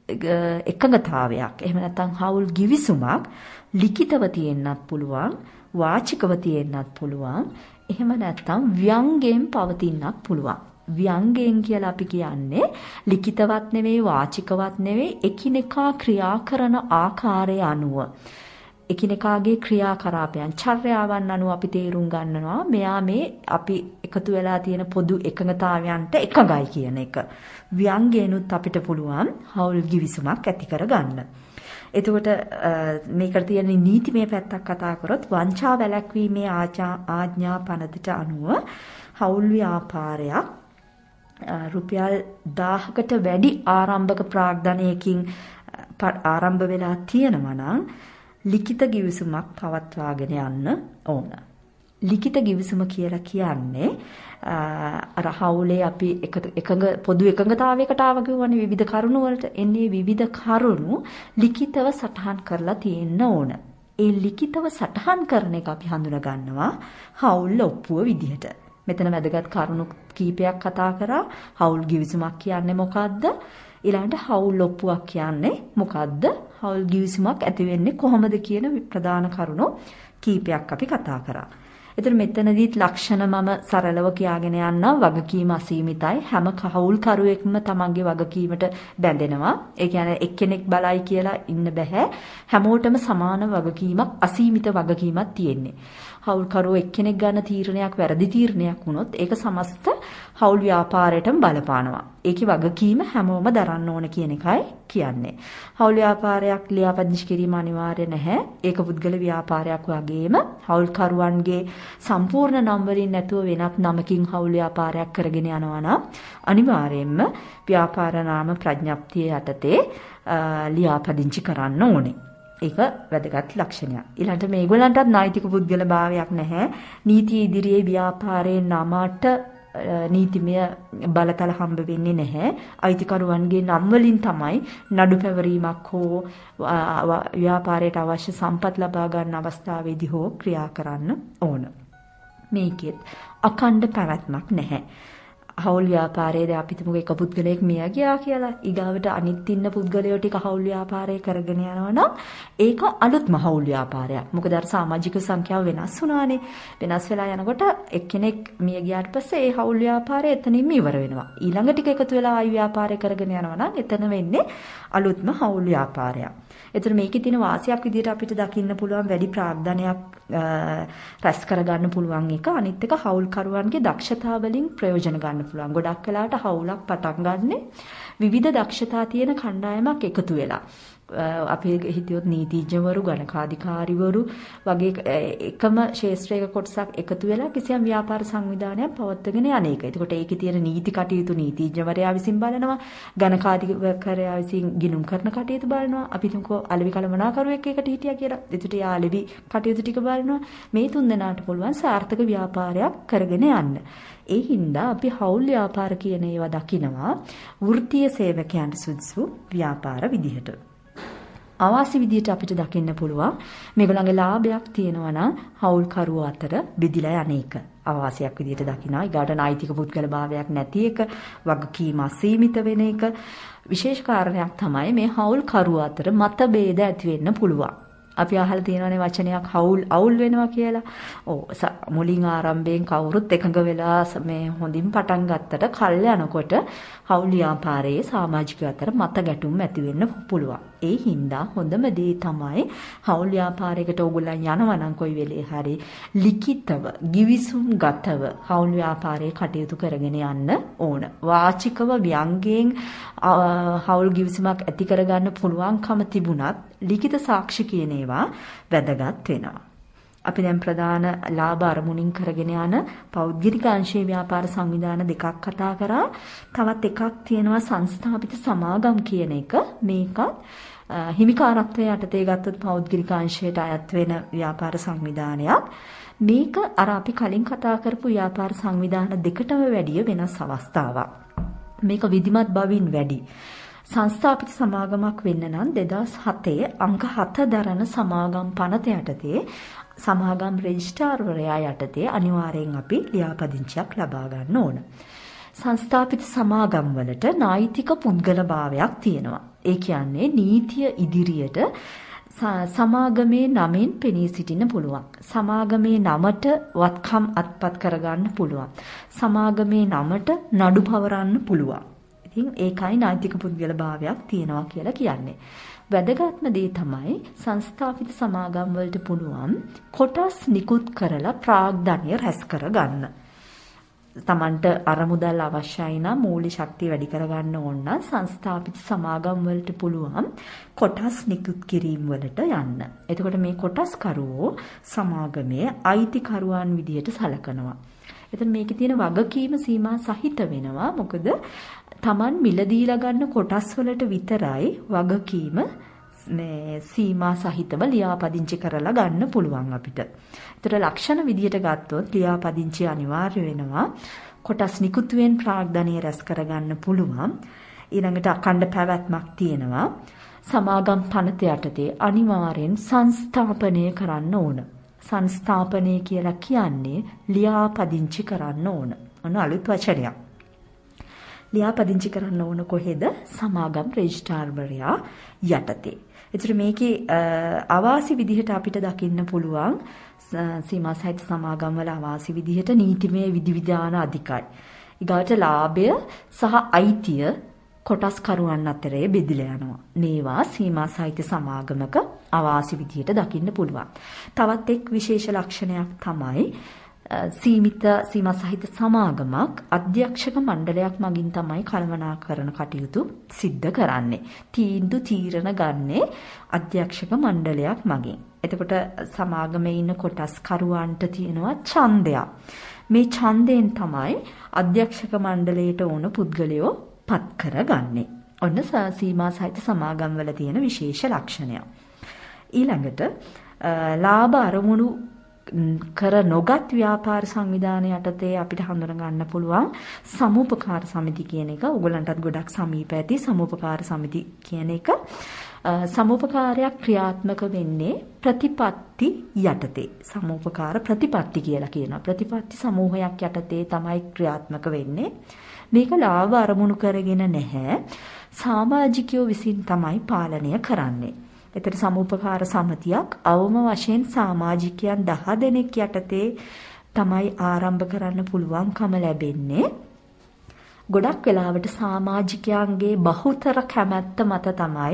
Speaker 5: එකඟතාවයක් එහෙම නැත්නම් හවුල් ගිවිසුමක් ලිඛිතව තියෙන්නත් පුළුවන්, වාචිකව තියෙන්නත් පුළුවන්, එහෙම නැත්නම් ව්‍යංගයෙන් පවතින්නත් පුළුවන්. ව්‍යංගයෙන් කියලා අපි කියන්නේ ලිඛිතවත් නෙවෙයි, වාචිකවත් නෙවෙයි, එකිනෙකා ක්‍රියා කරන ආකාරය අනුව එකිනෙකාගේ ක්‍රියාකලාපයන් චර්යාවන් අනුව අපි තේරුම් ගන්නවා මෙයා මේ අපි එකතු වෙලා තියෙන පොදු එකඟතාවයන්ට එකගයි කියන එක. ව්‍යංගයෙන්ුත් අපිට පුළුවන් හවුල් ගිවිසුමක් ඇති කරගන්න. එතකොට මේකට තියෙන නීතිමය පැත්තක් කතා කරොත් වංචා වැළැක්වීමේ ආඥා පනතට අනුව හවුල් ව්‍යාපාරයක් රුපියල් 1000කට වැඩි ආරම්භක ප්‍රාග්ධනයකින් ආරම්භ වෙලා තියෙනවා නම් ලිඛිත ගිවිසුමක් පවත්වාගෙන යන්න ඕන. ලිඛිත ගිවිසුම කියලා කියන්නේ අර හවුලේ අපි එකඟ පොදු එකඟතාවයකට ආව කියවනේ විවිධ කරුණු වලට එන්නේ විවිධ කරුණු ලිඛිතව සටහන් කරලා තියෙන්න ඕන. ඒ ලිඛිතව සටහන් කරන එක අපි හඳුනා ගන්නවා හවුල් ඔප්පුව විදිහට. මෙතන වැදගත් කරුණු කීපයක් කතා කරා. හවුල් ගිවිසුමක් කියන්නේ මොකද්ද? ඊළඟට හවුල් ඔප්පුවක් කියන්නේ මොකද්ද? හවුල් ගිවිසුමක් ඇති වෙන්නේ කොහොමද කියන ප්‍රධාන කරුණු කීපයක් අපි කතා කරා. එතන මෙතනදීත් ලක්ෂණ මම සරලව කියාගෙන යන්නම්. වගකීම අසීමිතයි. හැම හවුල්කරුවෙක්ම තමන්ගේ වගකීමට බැඳෙනවා. ඒ කියන්නේ එක්කෙනෙක් බලයි කියලා ඉන්න බෑ. හැමෝටම සමාන වගකීමක්, අසීමිත වගකීමක් තියෙන්නේ. හවුල්කරුවෝ එක්කෙනෙක් ගන්න තීරණයක් වැරදි තීරණයක් වුණොත් ඒක සමස්ත හවුල් ව්‍යාපාරයටම බලපානවා. ඒකේ වගකීම හැමෝම දරන්න ඕන කියන එකයි කියන්නේ. හවුල් ව්‍යාපාරයක් ලියාපදිංචි කිරීම අනිවාර්ය නැහැ. ඒක පුද්ගල ව්‍යාපාරයක් වගේම හවුල්කරුවන්ගේ සම්පූර්ණ නම් වලින් නැතුව වෙනත් නමකින් හවුල් ව්‍යාපාරයක් කරගෙන යනවා නම් අනිවාර්යයෙන්ම ව්‍යාපාර නාම ප්‍රඥප්තිය යටතේ ලියාපදිංචි කරන්න ඕනේ. ඒක වැදගත් ලක්ෂණයක්. ඊළඟට මේගොල්ලන්ටත් නෛතික පුද්ගල භාවයක් නැහැ. නීතිය ඉදිරියේ ව්‍යාපාරයේ නමට නීතිමය බලතල හම්බ වෙන්නේ නැහැ. අයිතිකරුවන්ගේ නම් වලින් තමයි නඩු පැවරීමක් හෝ ව්‍යාපාරයට අවශ්‍ය සම්පත් ලබා ගන්න අවස්ථාවේදී හෝ ක්‍රියා කරන්න ඕන. මේකෙත් අඛණ්ඩ පැවැත්මක් නැහැ. හවුල් ව්‍යාපාරයේදී අපි තුමුක එක පුද්ගලයෙක් මිය ගියා කියලා ඊගාවට අනිත් ඉන්න පුද්ගලයෝ ටික හවුල් ව්‍යාපාරය කරගෙන යනවා නම් ඒක අලුත්ම හවුල් ව්‍යාපාරයක්. මොකද අර සමාජික සංඛ්‍යාව වෙනස් වුණානේ. වෙනස් වෙලා යනකොට එක්කෙනෙක් මිය ගියාට පස්සේ ඒ හවුල් ව්‍යාපාරය එතනින්ම ඉවර වෙනවා. ඊළඟ ටික එකතු වෙලා ආයි ව්යාපාරය කරගෙන යනවා නම් එතන වෙන්නේ අලුත්ම හවුල් ව්‍යාපාරයක්. එතන මේකේ තියෙන වාසියක් විදිහට අපිට දකින්න පුළුවන් වැඩි ප්‍රාග්ධනයක් රැස් කරගන්න පුළුවන් එක. අනිත් එක හවුල්කරුවන්ගේ දක්ෂතා වලින් ප්‍රයෝජන ගන්න පුළුවන්. ගොඩක් වෙලාවට හවුලක් පටන් ගන්නෙ විවිධ දක්ෂතා තියෙන කණ්ඩායමක් එකතු වෙලා. අපි හිතියොත් නීතිඥවරු, ගණකාධිකාරිවරු වගේ එකම ක්ෂේත්‍රයක කොටසක් එකතු වෙලා කිසියම් ව්‍යාපාර සංවිධානයක් පවත්වාගෙන යන එක. එතකොට ඒකේ තියෙන නීති කටයුතු නීතිඥවරයා විසින් බලනවා, ගණකාධිකාරියා විසින් ගිණුම් කරන කටයුතු බලනවා. අපි තුන්කෝ අලෙවි කළමනාකරුවෙක් එකට හිටියා කියලා. එතකොට යා අලෙවි කටයුතු ටික බලනවා. මේ තුන් දෙනාට පුළුවන් සාර්ථක ව්‍යාපාරයක් කරගෙන යන්න. ඒ හින්දා අපි හවුල් ව්‍යාපාර කියන ඒවා දකිනවා වෘත්තීය සේවකයන්ට සුදුසු ව්‍යාපාර විදිහට. අවාසි විදිහට අපිට දකින්න පුළුවන් මේගොල්ලන්ගේ ලාභයක් තියෙනවා නම් හවුල්කරුවෝ අතර බෙදිලා යන එක. අවාසියක් විදිහට දකිනවා. ඊගාට නෛතික පුද්ගල භාවයක් නැති එක, වගකීම් අසීමිත වෙන එක. විශේෂ කාරණයක් තමයි මේ හවුල්කරුවෝ අතර මතභේද ඇති වෙන්න පුළුවන්. අපි අහලා තියෙනවානේ වචනයක් අවුල් වෙනවා කියලා. මුලින් ආරම්භයෙන් කවුරුත් එකඟ වෙලා මේ හොඳින් පටන් ගත්තට කල් යනකොට හවුල් ව්‍යාපාරයේ සමාජිකයෝ අතර මත ගැටුම් ඇති වෙන්න පුළුවන්. ඒ හින්දා හොඳම දේ තමයි හවුල් ව්‍යාපාරයකට ඕගොල්ලන් යනවා නම් කොයි වෙලේ හරි ලිඛිතව, ගිවිසුම්ගතව හවුල් ව්‍යාපාරයේ කටයුතු කරගෙන යන්න ඕන. වාචිකව ව්‍යංගයෙන් හවුල් ගිවිසුමක් ඇති කරගන්න පුළුවන්කම තිබුණත් ලිඛිත සාක්ෂි කියන ඒවා වැදගත් වෙනවා. අපි දැන් ප්‍රධාන ලාභ අරමුණින් කරගෙන යන පෞද්ගලික අංශීය ව්‍යාපාර සංවිධාන දෙකක් කතා කරා. තවත් එකක් තියෙනවා සංස්ථාපිත සමාගම් කියන එක. මේකත් හිමිකාරත්වයේ යටතේ ගත්තොත් පෞද්ගලික අංශයට අයත් වෙන ව්‍යාපාර සංවිධානයක්. මේක අර අපි කලින් කතා කරපු ව්‍යාපාර සංවිධාන දෙකටම වැඩිය වෙනස් අවස්ථාවක්. මේක විධිමත් බවින් වැඩි. සංස්ථාපිත සමාගමක් වෙන්න නම් 2007 අංක 7 දරන සමාගම් පනත යටතේ සමාගම් රෙජිස්ට්‍රාර්වරයා යටතේ අනිවාර්යෙන් අපි ලියාපදිංචියක් ලබා ගන්න ඕන. සංස්ථාපිත සමාගම් වලට නායිතික පුද්ගල භාවයක් තියෙනවා. ඒ කියන්නේ නීතිය ඉදිරියට සමාගමේ නමින් පෙනී සිටින්න පුළුවන්. සමාගමේ නමට වත්කම් අත්පත් කරගන්න පුළුවන්. සමාගමේ නමට නඩු පවරන්න පුළුවන්. ඉතින් ඒකයි නායිතික පුද්ගල භාවයක් තියෙනවා කියලා කියන්නේ. වැදගත්ම දේ තමයි සංස්ථාපිත සමාගම් වලට පුළුවන් කොටස් නිකුත් කරලා ප්‍රාග්ධනය රැස් කරගන්න. තමන්ට අරමුදල් අවශ්‍යයි නම් මූල්‍ය ශක්තිය වැඩි කරගන්න ඕන නම් සංස්ථාපිත සමාගම් වලට පුළුවන් කොටස් නිකුත් කිරීම වලට යන්න. එතකොට මේ කොටස්කරුවෝ සමාගමේ අයිතිකරුවන් විදියට සලකනවා. එතන මේකේ තියෙන වගකීම සීමා සහිත වෙනවා. මොකද තමන් මිලදීලා ගන්න කොටස් වලට විතරයි වගකීම මේ සීමා සහිතව ලියාපදිංචි කරලා ගන්න පුළුවන් අපිට. ඒතර ලක්ෂණ විදියට ගත්තොත් ලියාපදිංචි අනිවාර්ය වෙනවා. කොටස් නිකුත්වෙන් ප්‍රාග්ධනීය රැස් කරගන්න පුළුවන්. ඊළඟට අඛණ්ඩ පැවැත්මක් තියෙනවා. සමාගම් පනත යටතේ අනිවාර්යෙන් සංස්ථාපනය කරන්න ඕන. සංස්ථාපනය කියලා කියන්නේ ලියාපදිංචි කරන්න ඕන. අන්න අලුත් වචනයක්. ලියාපදිංචි කරන්න ඕන කොහෙද? සමාගම් රෙජිස්ට්‍රාර්වරයා යටතේ. ඒතර මේකේ අවාසි විදිහට අපිට දකින්න පුළුවන් සීමා සහිත සමාගම් වල අවාසි විදිහට නීතිමය විධිවිධාන අධිකයි. ඊගාට ලාභය සහ අයිතිය කොටස් කරුවන් අතරේ බෙදිලා යනවා. මේවා සීමා සහිත සමාගමක අවාසි විදියට දකින්න පුළුවන්. තවත් එක් විශේෂ ලක්ෂණයක් තමයි සීමා සහිත සමාගමක් අධ්‍යක්ෂක මණ්ඩලයක් මගින් තමයි කළමනාකරණ කටයුතු සිද්ධ කරන්නේ. තීරණ ගන්නේ අධ්‍යක්ෂක මණ්ඩලයක් මගින්. එතකොට සමාගමේ ඉන්න කොටස් කරුවන්ට තියෙනවා ඡන්දයක්. මේ ඡන්දයෙන් තමයි අධ්‍යක්ෂක මණ්ඩලයට ඕන පුද්ගලයෝ පත් කරගන්නේ. ඔන්න සීමා සහිත සමාගම් වල තියෙන විශේෂ ලක්ෂණය. ඊළඟට ලාභ අරමුණු කර නොගත් ව්‍යාපාර සංවිධානය යටතේ අපිට හඳුනා ගන්න පුළුවන් සමුපකාර සමිති කියන එක. ඔයගලන්ටත් ගොඩක් සමීප ඇති සමුපකාර සමිති කියන එක. සමුපකාරයක් ක්‍රියාත්මක වෙන්නේ ප්‍රතිපත්ති යටතේ. සමුපකාර ප්‍රතිපත්ති කියලා කියනවා. ප්‍රතිපත්ති සමූහයක් යටතේ තමයි ක්‍රියාත්මක වෙන්නේ. මේක ලාභ අරමුණු කරගෙන නැහැ. සමාජිකයෝ විසින් තමයි පාලනය කරන්නේ. එතකොට සමුපකාර සමිතියක් අවම වශයෙන් සමාජිකයන් 10 දෙනෙක් යටතේ තමයි ආරම්භ කරන්න පුළුවන්කම ලැබෙන්නේ. ගොඩක් වෙලාවට සමාජිකයන්ගේ බහුතර කැමැත්ත මත තමයි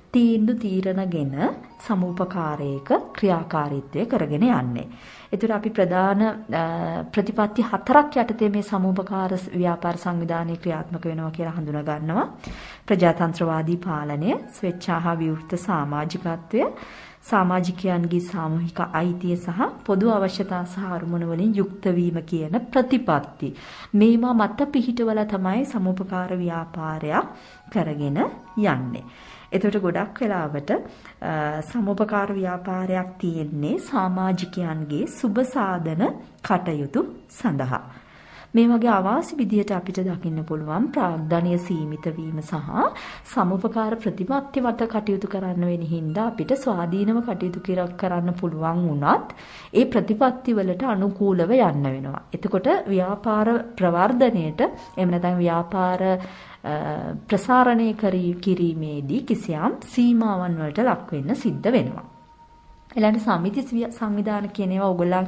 Speaker 5: තීරණගෙන සමුපකාරයක ක්‍රියාකාරීත්වය කරගෙන යන්නේ. ඒතර අපි ප්‍රධාන ප්‍රතිපත්ති 4ක් යටතේ මේ සමුපකාර ව්‍යාපාර සංවිධානය ක්‍රියාත්මක වෙනවා කියලා හඳුනා ගන්නවා. ප්‍රජාතන්ත්‍රවාදී පාලනය, ස්වේච්ඡා හා විවෘත සමාජිකත්වය, සමාජිකයන්ගේ සාමූහික අයිතිය සහ පොදු අවශ්‍යතා සහ අරමුණු වලින් යුක්ත වීම කියන ප්‍රතිපත්ති. මේවා මත පිහිටවලා තමයි සමුපකාර ව්‍යාපාරයක් කරගෙන යන්නේ. එතකොට ගොඩක් වෙලාවට සමුපකාර ව්‍යාපාරයක් තියෙන්නේ සමාජිකයන්ගේ සුබ සාධන කටයුතු සඳහා. මේ වගේ අවාසි විදියට අපිට දකින්න පුළුවන් ප්‍රාග්ධනීය සීමිත වීම සහ සමුපකාර ප්‍රතිපත්ති මත කටයුතු කරන්න වෙන හින්දා අපිට ස්වාධීනව කටයුතු කරන්න පුළුවන් වුණත් ඒ ප්‍රතිපත්ති වලට අනුකූලව යන්න වෙනවා. එතකොට ව්‍යාපාර ප්‍රවර්ධනයට එහෙම නැත්නම් ව්‍යාපාර ප්‍රසාරණය කිරීමේදී කිසියම් සීමාවන් වලට ලක් වෙන්න සිද්ධ වෙනවා. ඊළඟට සමිති සංවිධාන කියන ඒවා ඔයගොල්ලන්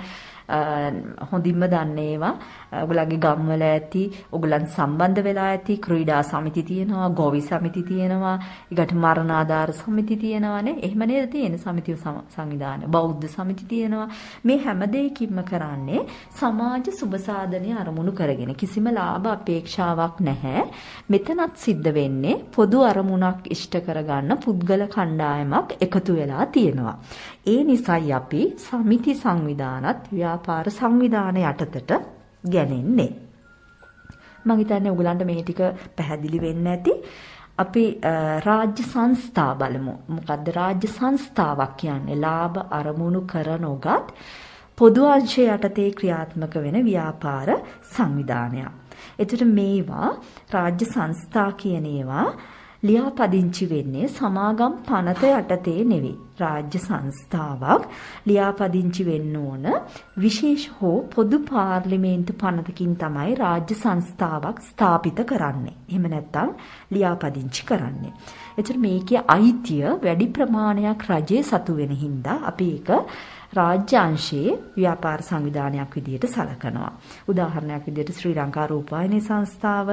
Speaker 5: හොඳින්ම දන්න ඒවා. ඔයගොල්ලන්ගේ ගම්වල ඇති, ඔයගොල්ලන් සම්බන්ධ වෙලා ඇති ක්‍රීඩා සමිති තියෙනවා, ගොවි සමිති තියෙනවා, ඊකට මරණාධාර සමිති තියෙනවානේ. එහෙම නේද තියෙන සමිති සංවිධාන. බෞද්ධ සමිති තියෙනවා. මේ හැම දෙයකින්ම කරන්නේ සමාජ සුබසාධනය අරමුණු කරගෙන. කිසිම ලාභ අපේක්ෂාවක් නැහැ. මෙතනත් සිද්ධ වෙන්නේ පොදු අරමුණක් ඉෂ්ට කරගන්න පුද්ගල කණ්ඩායමක් එකතු වෙලා තියෙනවා. ඒ නිසායි අපි සමිති සංවිධානත් ව්‍යාපාර සංවිධාන යටතට ගැනෙන්නේ. මම හිතන්නේ ඔයගලන්ට මේ ටික පැහැදිලි වෙන්න ඇති. අපි රාජ්‍ය සංස්ථා බලමු. මොකද්ද රාජ්‍ය සංස්ථාවක් කියන්නේ? ලාභ අරමුණු කර නොගත් පොදු අංශය යටතේ ක්‍රියාත්මක වෙන ව්‍යාපාර සංවිධානයක්. එතකොට මේවා රාජ්‍ය සංස්ථා කියන ඒවා ලියාපදිංචි වෙන්නේ සමාගම් පනත යටතේ නෙවෙයි. රාජ්‍ය සංස්ථාවක් ලියාපදිංචි වෙන්න ඕන විශේෂ හෝ පොදු පාර්ලිමේන්තු පනතකින් තමයි රාජ්‍ය සංස්ථාවක් ස්ථාපිත කරන්නේ. එහෙම නැත්නම් ලියාපදිංචි කරන්නේ. එතකොට මේකේ අයිතිය වැඩි ප්‍රමාණයක් රජයේ සතු වෙන හින්දා අපි ඒක රාජ්‍ය අංශයේ ව්‍යාපාර සංවිධානයක් විදිහට සලකනවා. උදාහරණයක් විදිහට ශ්‍රී ලංකා රූපවාහිනී සංස්ථාව,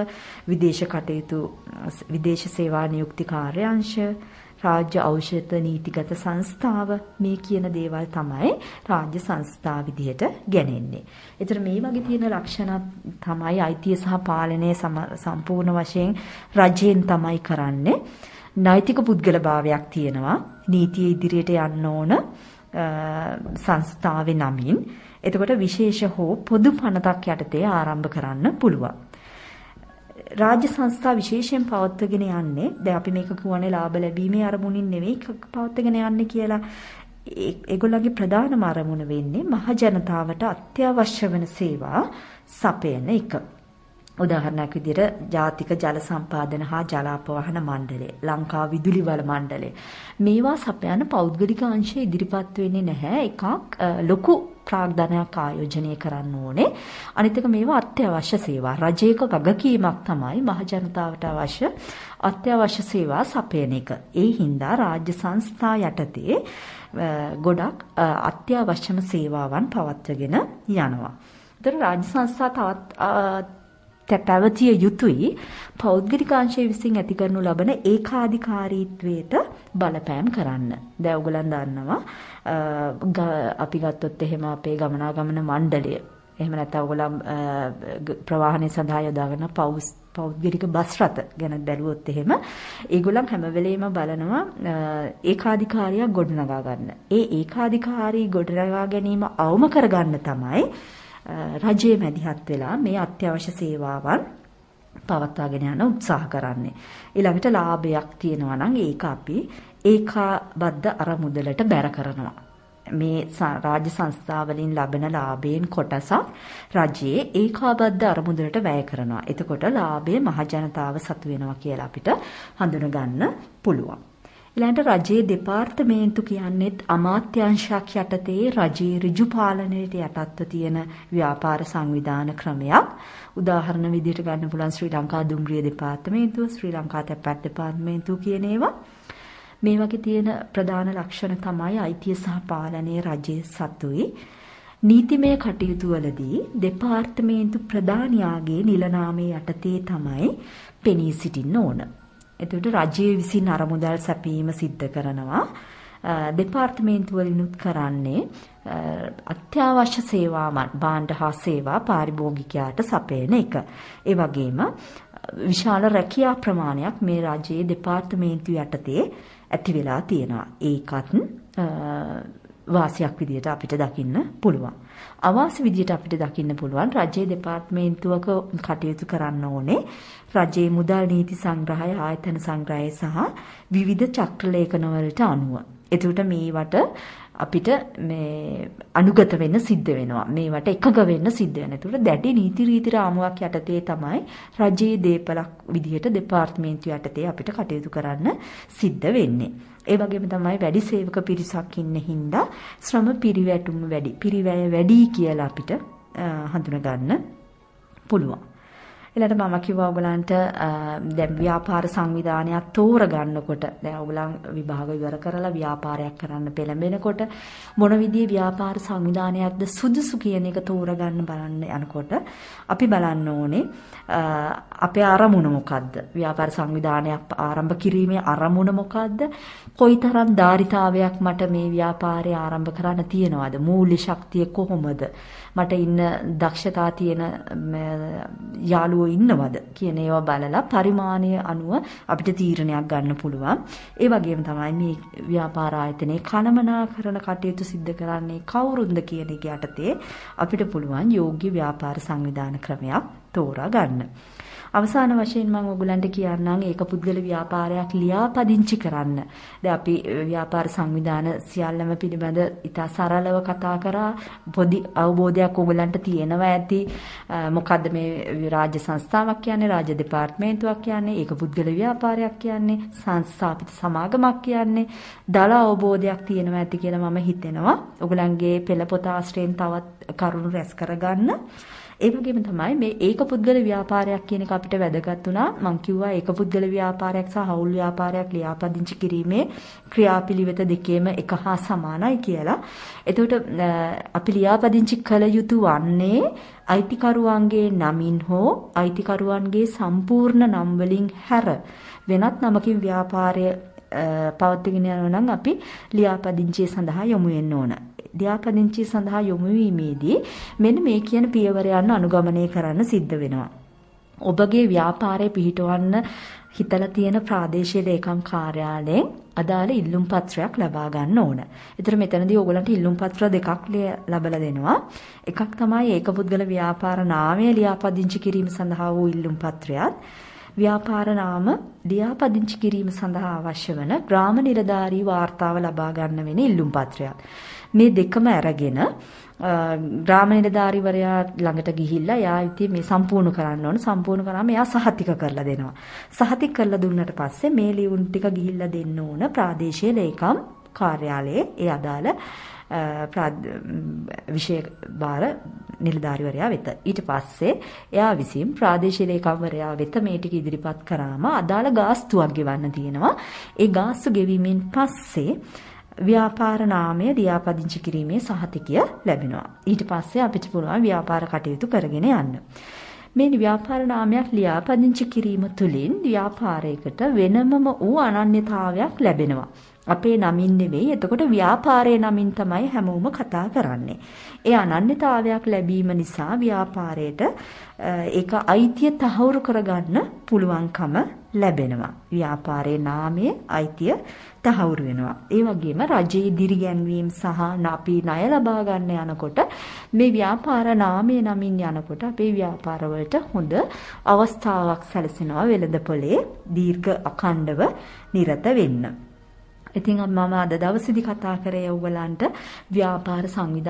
Speaker 5: විදේශ සේවා නියුක්ති කාර්යාංශ, රාජ්‍ය ඖෂධ නීතිගත සංස්ථාව මේ කියන දේවල් තමයි රාජ්‍ය සංස්ථා විදිහට ගන්නේ. ඒතර මේ වගේ තියෙන ලක්ෂණ තමයි අයිතිය සහ පාලනය සම්පූර්ණ වශයෙන් රජයෙන් තමයි කරන්නේ. නෛතික පුද්ගල භාවයක් තියෙනවා. නීතිය ඉදිරියට යන්න ඕන සංස්ථාවේ නමින්. එතකොට විශේෂ හෝ පොදු පනතක් යටතේ ආරම්භ කරන්න පුළුවන්. රාජ්‍ය සංස්ථා විශේෂයෙන් පවත්වගෙන යන්නේ දැන් අපි මේක කියන්නේ ලාභ ලැබීමේ අරමුණින් නෙවෙයි පවත්වගෙන යන්නේ කියලා. ඒගොල්ලන්ගේ ප්‍රධානම අරමුණ වෙන්නේ මහ ජනතාවට අත්‍යවශ්‍ය වෙන සේවා සපයන එක. උදාහරණයක් විදිහට ජාතික ජල සම්පාදන හා ජල අපවහන මණ්ඩලය, ලංකා විදුලි බල මණ්ඩලය මේවා සපයන පෞද්ගලික අංශය ඉදිරිපත් වෙන්නේ නැහැ. එකක් ලොකු ප්‍රාග්ධනයක් ආයෝජනය කරන්න ඕනේ. අනිත් එක මේවා අත්‍යවශ්‍ය සේවා. රජයක වගකීමක් තමයි මහ ජනතාවට අවශ්‍ය අත්‍යවශ්‍ය සේවා සපයන එක. ඒ හින්දා රාජ්‍ය සංස්ථා යටතේ ගොඩක් අත්‍යවශ්‍යම සේවාවන් පවත්වගෙන යනවා. ඒතර රාජ්‍ය සංස්ථා පැවතිය යුතුයි පෞද්ගලිකාංශය විසින් ඇති කරනු ලබන ඒකාධිකාරීත්වයට බලපෑම් කරන්න. දැන් ඔයගොල්ලන් දන්නවා අපි ගත්තොත් එහෙම අපේ ගමනාගමන මණ්ඩලය එහෙම නැත්නම් ඔයගොල්ලන් ප්‍රවාහනය සඳහා යොදාගෙන පෞද්ගලික බස් රථ ගැන බැලුවොත් එහෙම ඒගොල්ලන් හැම වෙලෙම බලනවා ඒකාධිකාරියක් ගොඩනගා ගන්න. ඒ ඒකාධිකාරී ගොඩනගා ගැනීම අවම කරගන්න තමයි රජයේ මැදිහත් වෙලා මේ අත්‍යවශ්‍ය සේවාවන් පවත්වාගෙන යන උත්සාහ කරන්නේ. ඊළඟට ලාභයක් තියෙනවා නම් ඒක අපි ඒකාබද්ධ අරමුදලට බැර කරනවා. මේ රාජ්‍ය සංස්ථාවලින් ලබන ලාභයෙන් කොටසක් රජයේ ඒකාබද්ධ අරමුදලට වැය කරනවා. එතකොට ලාභය මහ ජනතාව සතු වෙනවා කියලා අපිට හඳුනගන්න පුළුවන්. ඊළඟට රජයේ දෙපාර්තමේන්තු කියන්නේත් අමාත්‍යාංශයක් යටතේ රජයේ ඍජු පාලනයට යටත්ව තියෙන ව්‍යාපාර සංවිධාන ක්‍රමයක්. උදාහරණ විදිහට ගන්න පුළුවන් ශ්‍රී ලංකා දුම්රිය දෙපාර්තමේන්තුව, ශ්‍රී ලංකා තැපැත් දෙපාර්තමේන්තුව කියන ඒවා. මේ වගේ තියෙන ප්‍රධාන ලක්ෂණ තමයි අයිතිය සහ පාලනයේ රජයේ සතුයි. නීතිමය කටයුතු වලදී දෙපාර්තමේන්තු ප්‍රධානියාගේ නිලනාමයේ යටතේ තමයි පෙනී සිටින්න ඕන. එතකොට රජයේ විසින් අරමුදල් සැපීම සිද්ධ කරනවා. දෙපාර්තමේන්තු වලිනුත් කරන්නේ අත්‍යවශ්‍ය සේවාවන් භාණ්ඩ හා සේවා පාරිභෝගිකයාට සපයන එක. ඒ වගේම විශාල රැකියා ප්‍රමාණයක් මේ රජයේ දෙපාර්තමේන්තු යටතේ ඇති වෙලා තියෙනවා. ඒකත් වාසියක් විදියට අපිට දකින්න පුළුවන්. අවාසි විදියට අපිට දකින්න පුළුවන් රජයේ දෙපාර්තමේන්තුවක කටයුතු කරන්න ඕනේ රජයේ මුදල් නීති සංග්‍රහය, ආයතන සංග්‍රහය සහ විවිධ චක්‍ර ලේඛන වලට අනුව. එතකොට මේවට අපිට මේ අනුගත වෙන්න සිද්ධ වෙනවා. මේවට එකග වෙන්න සිද්ධ වෙනවා. එතකොට දැඩි නීති රීති රාමුවක් යටතේ තමයි රජයේ දේපලක් විදිහට දෙපාර්තමේන්තු යටතේ අපිට කටයුතු කරන්න සිද්ධ වෙන්නේ. ඒ වගේම තමයි වැඩි සේවක පිරිසක් ඉන්න හින්දා ශ්‍රම පිරිවැටුම වැඩි, පිරිවැය වැඩි කියලා අපිට හඳුනගන්න පුළුවන්. ඊළඟට මම කිව්වා ඔයගලන්ට දැන් ව්‍යාපාර සංවිධානයක් තෝරගන්නකොට දැන් ඔයගලන් විභාග ඉවර කරලා ව්‍යාපාරයක් කරන්න පෙළඹෙනකොට මොන විදිහේ ව්‍යාපාර සංවිධානයක්ද සුදුසු කියන එක තෝරගන්න බලන්න යනකොට අපි බලන්න ඕනේ අපේ අරමුණ මොකද්ද? ව්‍යාපාර සංවිධානයක් ආරම්භ කිරීමේ අරමුණ මොකද්ද? කොයිතරම් ධාරිතාවයක් මට මේ ව්‍යාපාරය ආරම්භ කරන්න තියෙනවද? මූල්‍ය ශක්තිය කොහොමද? මට ඉන්න දක්ෂතා තියෙන යාළුවෝ ඉන්නවද කියන ඒවා බලලා පරිමාණය අනුව අපිට තීරණයක් ගන්න පුළුවන්. ඒ වගේම තමයි මේ ව්‍යාපාර ආයතනයේ කළමනාකරන කටයුතු සිද්ධ කරන්නේ කවුරුන්ද කියන එක යටතේ අපිට පුළුවන් යෝග්‍ය ව්‍යාපාර සංවිධාන ක්‍රමයක් තෝරා ගන්න. අවසාන වශයෙන් මම ඔයගලන්ට කියන්නම් ඒක පුද්ගල ව්‍යාපාරයක් ලියාපදිංචි කරන්න. දැන් අපි ව්‍යාපාර සංවිධාන සියල්ලම පිළිබඳ ඉතා සරලව කතා කරා. පොඩි අවබෝධයක් ඔයගලන්ට තියෙනවා ඇති. මොකද්ද මේ රාජ්‍ය සංස්ථාවක් කියන්නේ, රාජ්‍ය දෙපාර්තමේන්තුවක් කියන්නේ, ඒක පුද්ගල ව්‍යාපාරයක් කියන්නේ, සංස්ථාපිත සමාගමක් කියන්නේ. දල අවබෝධයක් තියෙනවා ඇති කියලා මම හිතෙනවා. ඔයගලන්ගේ පෙළ පොත ආශ්‍රයෙන් තවත් කරුණු රැස් කරගන්න. ඒ වගේම තමයි මේ ඒකපුද්ගල ව්‍යාපාරයක් කියන එක අපිට වැදගත් වුණා. මම කිව්වා ඒකපුද්ගල ව්‍යාපාරයක් සහ හවුල් ව්යාපාරයක් ලියාපදිංචි කිරීමේ ක්‍රියාපිළිවෙත දෙකේම එක හා සමානයි කියලා. එතකොට අපි ලියාපදිංචි කළ යුතු වන්නේ අයිතිකරුවන්ගේ නමින් හෝ අයිතිකරුවන්ගේ සම්පූර්ණ නම් වලින් හැර වෙනත් නමකින් ව්‍යාපාරය පවත්වාගෙන යනවා නම් අපි ලියාපදිංචිය සඳහා යොමු වෙන්න ඕන. ලියාපදිංචිය සඳහා යොමු වීමේදී මෙන්න මේ කියන පියවරයන් අනුගමනය කරන්න සිද්ධ වෙනවා. ඔබගේ ව්‍යාපාරය පිහිටවන්න හිතලා තියෙන ප්‍රාදේශීය ලේකම් කාර්යාලයෙන් අදාළ ඉල්ලුම් පත්‍රයක් ලබා ගන්න ඕන. ඒතර මෙතනදී ඕගලන්ට ඉල්ලුම් පත්‍ර දෙකක් ලබලා දෙනවා. එකක් තමයි ඒකපුද්ගල ව්‍යාපාර නාමය ලියාපදිංචි කිරීම සඳහා වූ ඉල්ලුම් පත්‍රයත් ව්‍යාපාර නාම ලියාපදිංචි කිරීම සඳහා අවශ්‍ය වන ග්‍රාම නිලධාරී වාර්තාව ලබා ගන්න වෙන ඉල්ලුම් පත්‍රයක්. මේ දෙකම අරගෙන ග්‍රාම නිලධාරීවරයා ළඟට ගිහිල්ලා එයා ඉතින් මේ සම්පූර්ණ කරන්න ඕන. සම්පූර්ණ කරාම එයා සහතික කරලා දෙනවා. සහතික කරලා දුන්නට පස්සේ මේ ලියුම් ටික ගිහිල්ලා දෙන්න ඕන ප්‍රාදේශීය ලේකම් කාර්යාලයේ ඒ අදාළ විෂය බාර නිලධාරීවරයා වෙත. ඊට පස්සේ එයා විසින් ප්‍රාදේශීය ලේකම්වරයා වෙත මේ ටික ඉදිරිපත් කරාම අදාළ ගාස්තුවක් ගෙවන්න තියෙනවා. ඒ ගාස්තු ගෙවීමෙන් පස්සේ ව්‍යාපාර නාමය ලියාපදිංචි කිරීමේ සහතිකය ලැබෙනවා. ඊට පස්සේ අපිට පුළුවන් ව්‍යාපාර කටයුතු කරගෙන යන්න. මේ ව්‍යාපාර නාමයක් ලියාපදිංචි කිරීම තුළින් ව්‍යාපාරයකට වෙනමම වූ අනන්‍යතාවයක් ලැබෙනවා. අපේ නමින් නෙවෙයි. එතකොට ව්‍යාපාරයේ නමින් තමයි හැමෝම කතා කරන්නේ. ඒ අනන්‍යතාවයක් ලැබීම නිසා ව්‍යාපාරයට ඒක අයිතිය තහවුරු කරගන්න පුළුවන්කම ලැබෙනවා. ව්‍යාපාරයේ නාමයේ අයිතිය තහවුරු වෙනවා. ඒ වගේම රජයේ දිරිගැන්වීම් සහ අපි ණය ලබා ගන්න යනකොට මේ ව්‍යාපාර නාමයේ නමින් යනකොට අපේ ව්‍යාපාරවලට හොඳ අවස්ථාවක් සැලසෙනවා වෙළඳපොලේ දීර්ඝ අඛණ්ඩව නිරත වෙන්න. ඉතින් මම අද දවසේදී කතා කරේ ඔයගලන්ට ව්‍යාපාර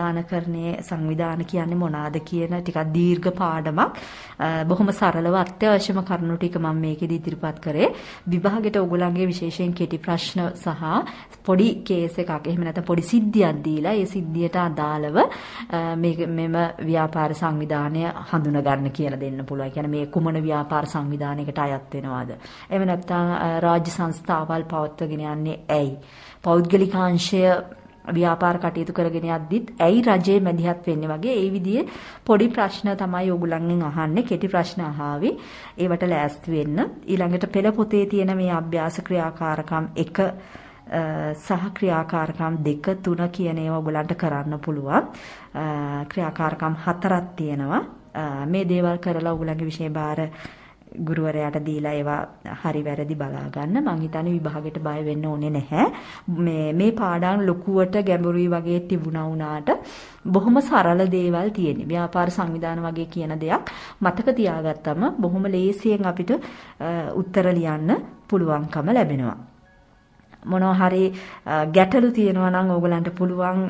Speaker 5: සංවිධාන කියන්නේ මොනවාද කියන ටිකක් දීර්ඝ පාඩමක්. බොහොම සරලව අත්‍යවශ්‍යම කරුණු ටික මම මේකෙදි ඉදිරිපත් කරේ. විභාගෙට ඔයගලන්ගේ විශේෂයෙන් කෙටි ප්‍රශ්න සහ පොඩි කේස් එකක් එහෙම නැත්නම් පොඩි සිද්ධියක් දීලා ඒ සිද්ධියට අදාළව මෙම ව්‍යාපාර සංවිධානය හඳුනා ගන්න කියලා දෙන්න පුළුවන්. ඒ කියන්නේ මේ කුමන ව්‍යාපාර සංවිධානයකට අයත් වෙනවද? එහෙම නැත්නම් රාජ්‍ය සංස්ථාවල් පවත්වගෙන යන්නේ ඇයි? පෞද්ගලිකාංශය ව්‍යාපාර කටයුතු කරගෙන යද්දිත් ඇයි රජයේ මැදිහත් වෙන්නේ වගේ ඒ විදිහේ පොඩි ප්‍රශ්න තමයි ඔයගොල්ලන්ගෙන් අහන්නේ. කෙටි ප්‍රශ්න අහાવી. ඒවට ලෑස්ති වෙන්න. ඊළඟට පෙළ පොතේ තියෙන මේ අභ්‍යාස ක්‍රියාකාරකම් 1 සහ ක්‍රියාකාරකම් 2 3 කියන ඒවා ඔයගොල්ලන්ට කරන්න පුළුවන්. ක්‍රියාකාරකම් 4ක් තියෙනවා. මේ දේවල් කරලා ඔයගොල්ලන්ගේ විෂය භාර ගුරුවරයාට දීලා ඒවා හරි වැරදි බලා ගන්න. මං හිතන්නේ විභාගෙට බය වෙන්න ඕනේ නැහැ. මේ පාඩම් ලොකුවට ගැඹුරුයි වගේ තිබුණා වුණාට බොහොම සරල දේවල් තියෙන්නේ. ව්‍යාපාර සංවිධාන වගේ කියන දෙයක් මතක තියාගත්තම බොහොම ලේසියෙන් අපිට උත්තර ලියන්න පුළුවන්කම ලැබෙනවා. මොනවා හරි ගැටලු තියෙනවා නම් ඕගලන්ට පුළුවන්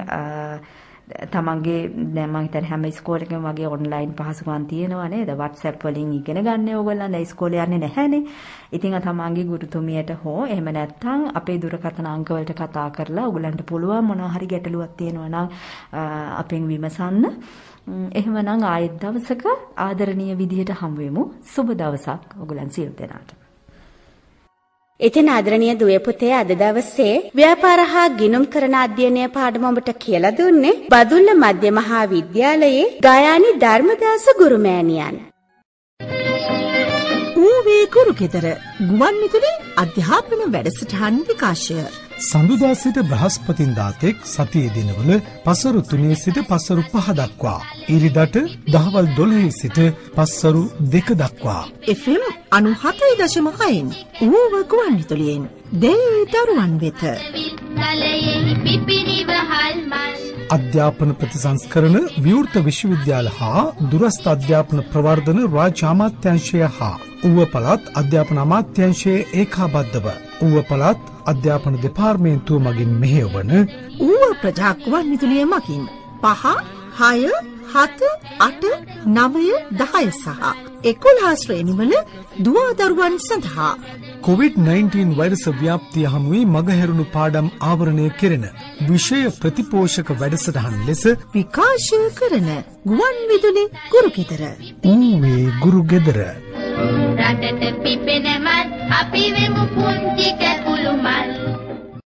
Speaker 5: තමන්ගේ දැන් මම හිතන්නේ හැම ඉස්කෝලේකම වගේ ඔන්ලයින් පහසුකම් තියෙනවා නේද? WhatsApp වලින් ඉගෙන ගන්න ඕගොල්ලන් දැන් ඉස්කෝලේ යන්නේ නැහැනේ. ඉතින් තමන්ගේ ගුරුතුමියට හෝ එහෙම නැත්නම් අපේ දුරකථන අංක වලට කතා කරලා ඕගොල්ලන්ට පුළුවන් මොනවා හරි ගැටලුවක් තියෙනවා නම් අපෙන් විමසන්න. එහෙමනම් ආයෙත් දවසක ආදරණීය විදිහට හමු වෙමු. සුබ දවසක් ඕගොල්ලන් සියලු දෙනාට.
Speaker 4: ඉතින් ආදරණීය දුවේ පුතේ අද දවසේ ව්‍යාපාර හා ගිණුම් කරන අධ්‍යයනය පාඩම ඔබට කියලා දුන්නේ බදුල්ල මධ්‍ය මහා විද්‍යාලයේ ගයානි ධර්මදාස ගුරුමෑණියන්.
Speaker 1: ඌවේ ගුරුගෙදර ගුවන්විදුලි අධ්‍යාපන වැඩසටහන් විකාශය
Speaker 2: සඳුදා සිට බ්‍රහස්පතින්දා තෙක් සතියේ දිනවල පසරු 3 සිට පසරු 5 දක්වා ඉරිදට දහවල් 12 සිට පසරු 2 දක්වා
Speaker 1: FM 97.6 ඌව ගුවන්විදුලියෙන් දෙවි දරුවන් වෙත අධ්‍යාපන ප්‍රතිසංස්කරණ විවෘත විශ්වවිද්‍යාල හා දුරස්ථ අධ්‍යාපන ප්‍රවර්ධන රාජ්‍ය අමාත්‍යාංශය හා ඌව පළාත් අධ්‍යාපන අමාත්‍යාංශයේ ඒකාබද්ධව ඌව පළාත් අධ්‍යාපන දෙපාර්තමේන්තුව මගින් මෙහෙයවන ඌව ප්‍රජා ගුවන්විදුලිය මගින් 5 6 7 8 9 10 සහ 11 ශ්‍රේණිවල දුවා දරුවන් සඳහා
Speaker 2: COVID-19 වෛරස ව්‍යාප්තිය හමුවේ මගහැරුණු පාඩම් ආවරණය කෙරෙන විෂය ප්‍රතිපෝෂක වැඩසටහන් ලෙස
Speaker 1: විකාශය කරන ගුවන්විදුලි ගුරුගෙදර
Speaker 2: ඌවේ ගුරුගෙදර
Speaker 3: රටට පිපෙනවත් අපි වෙමු පුංචි කැකුළු මල්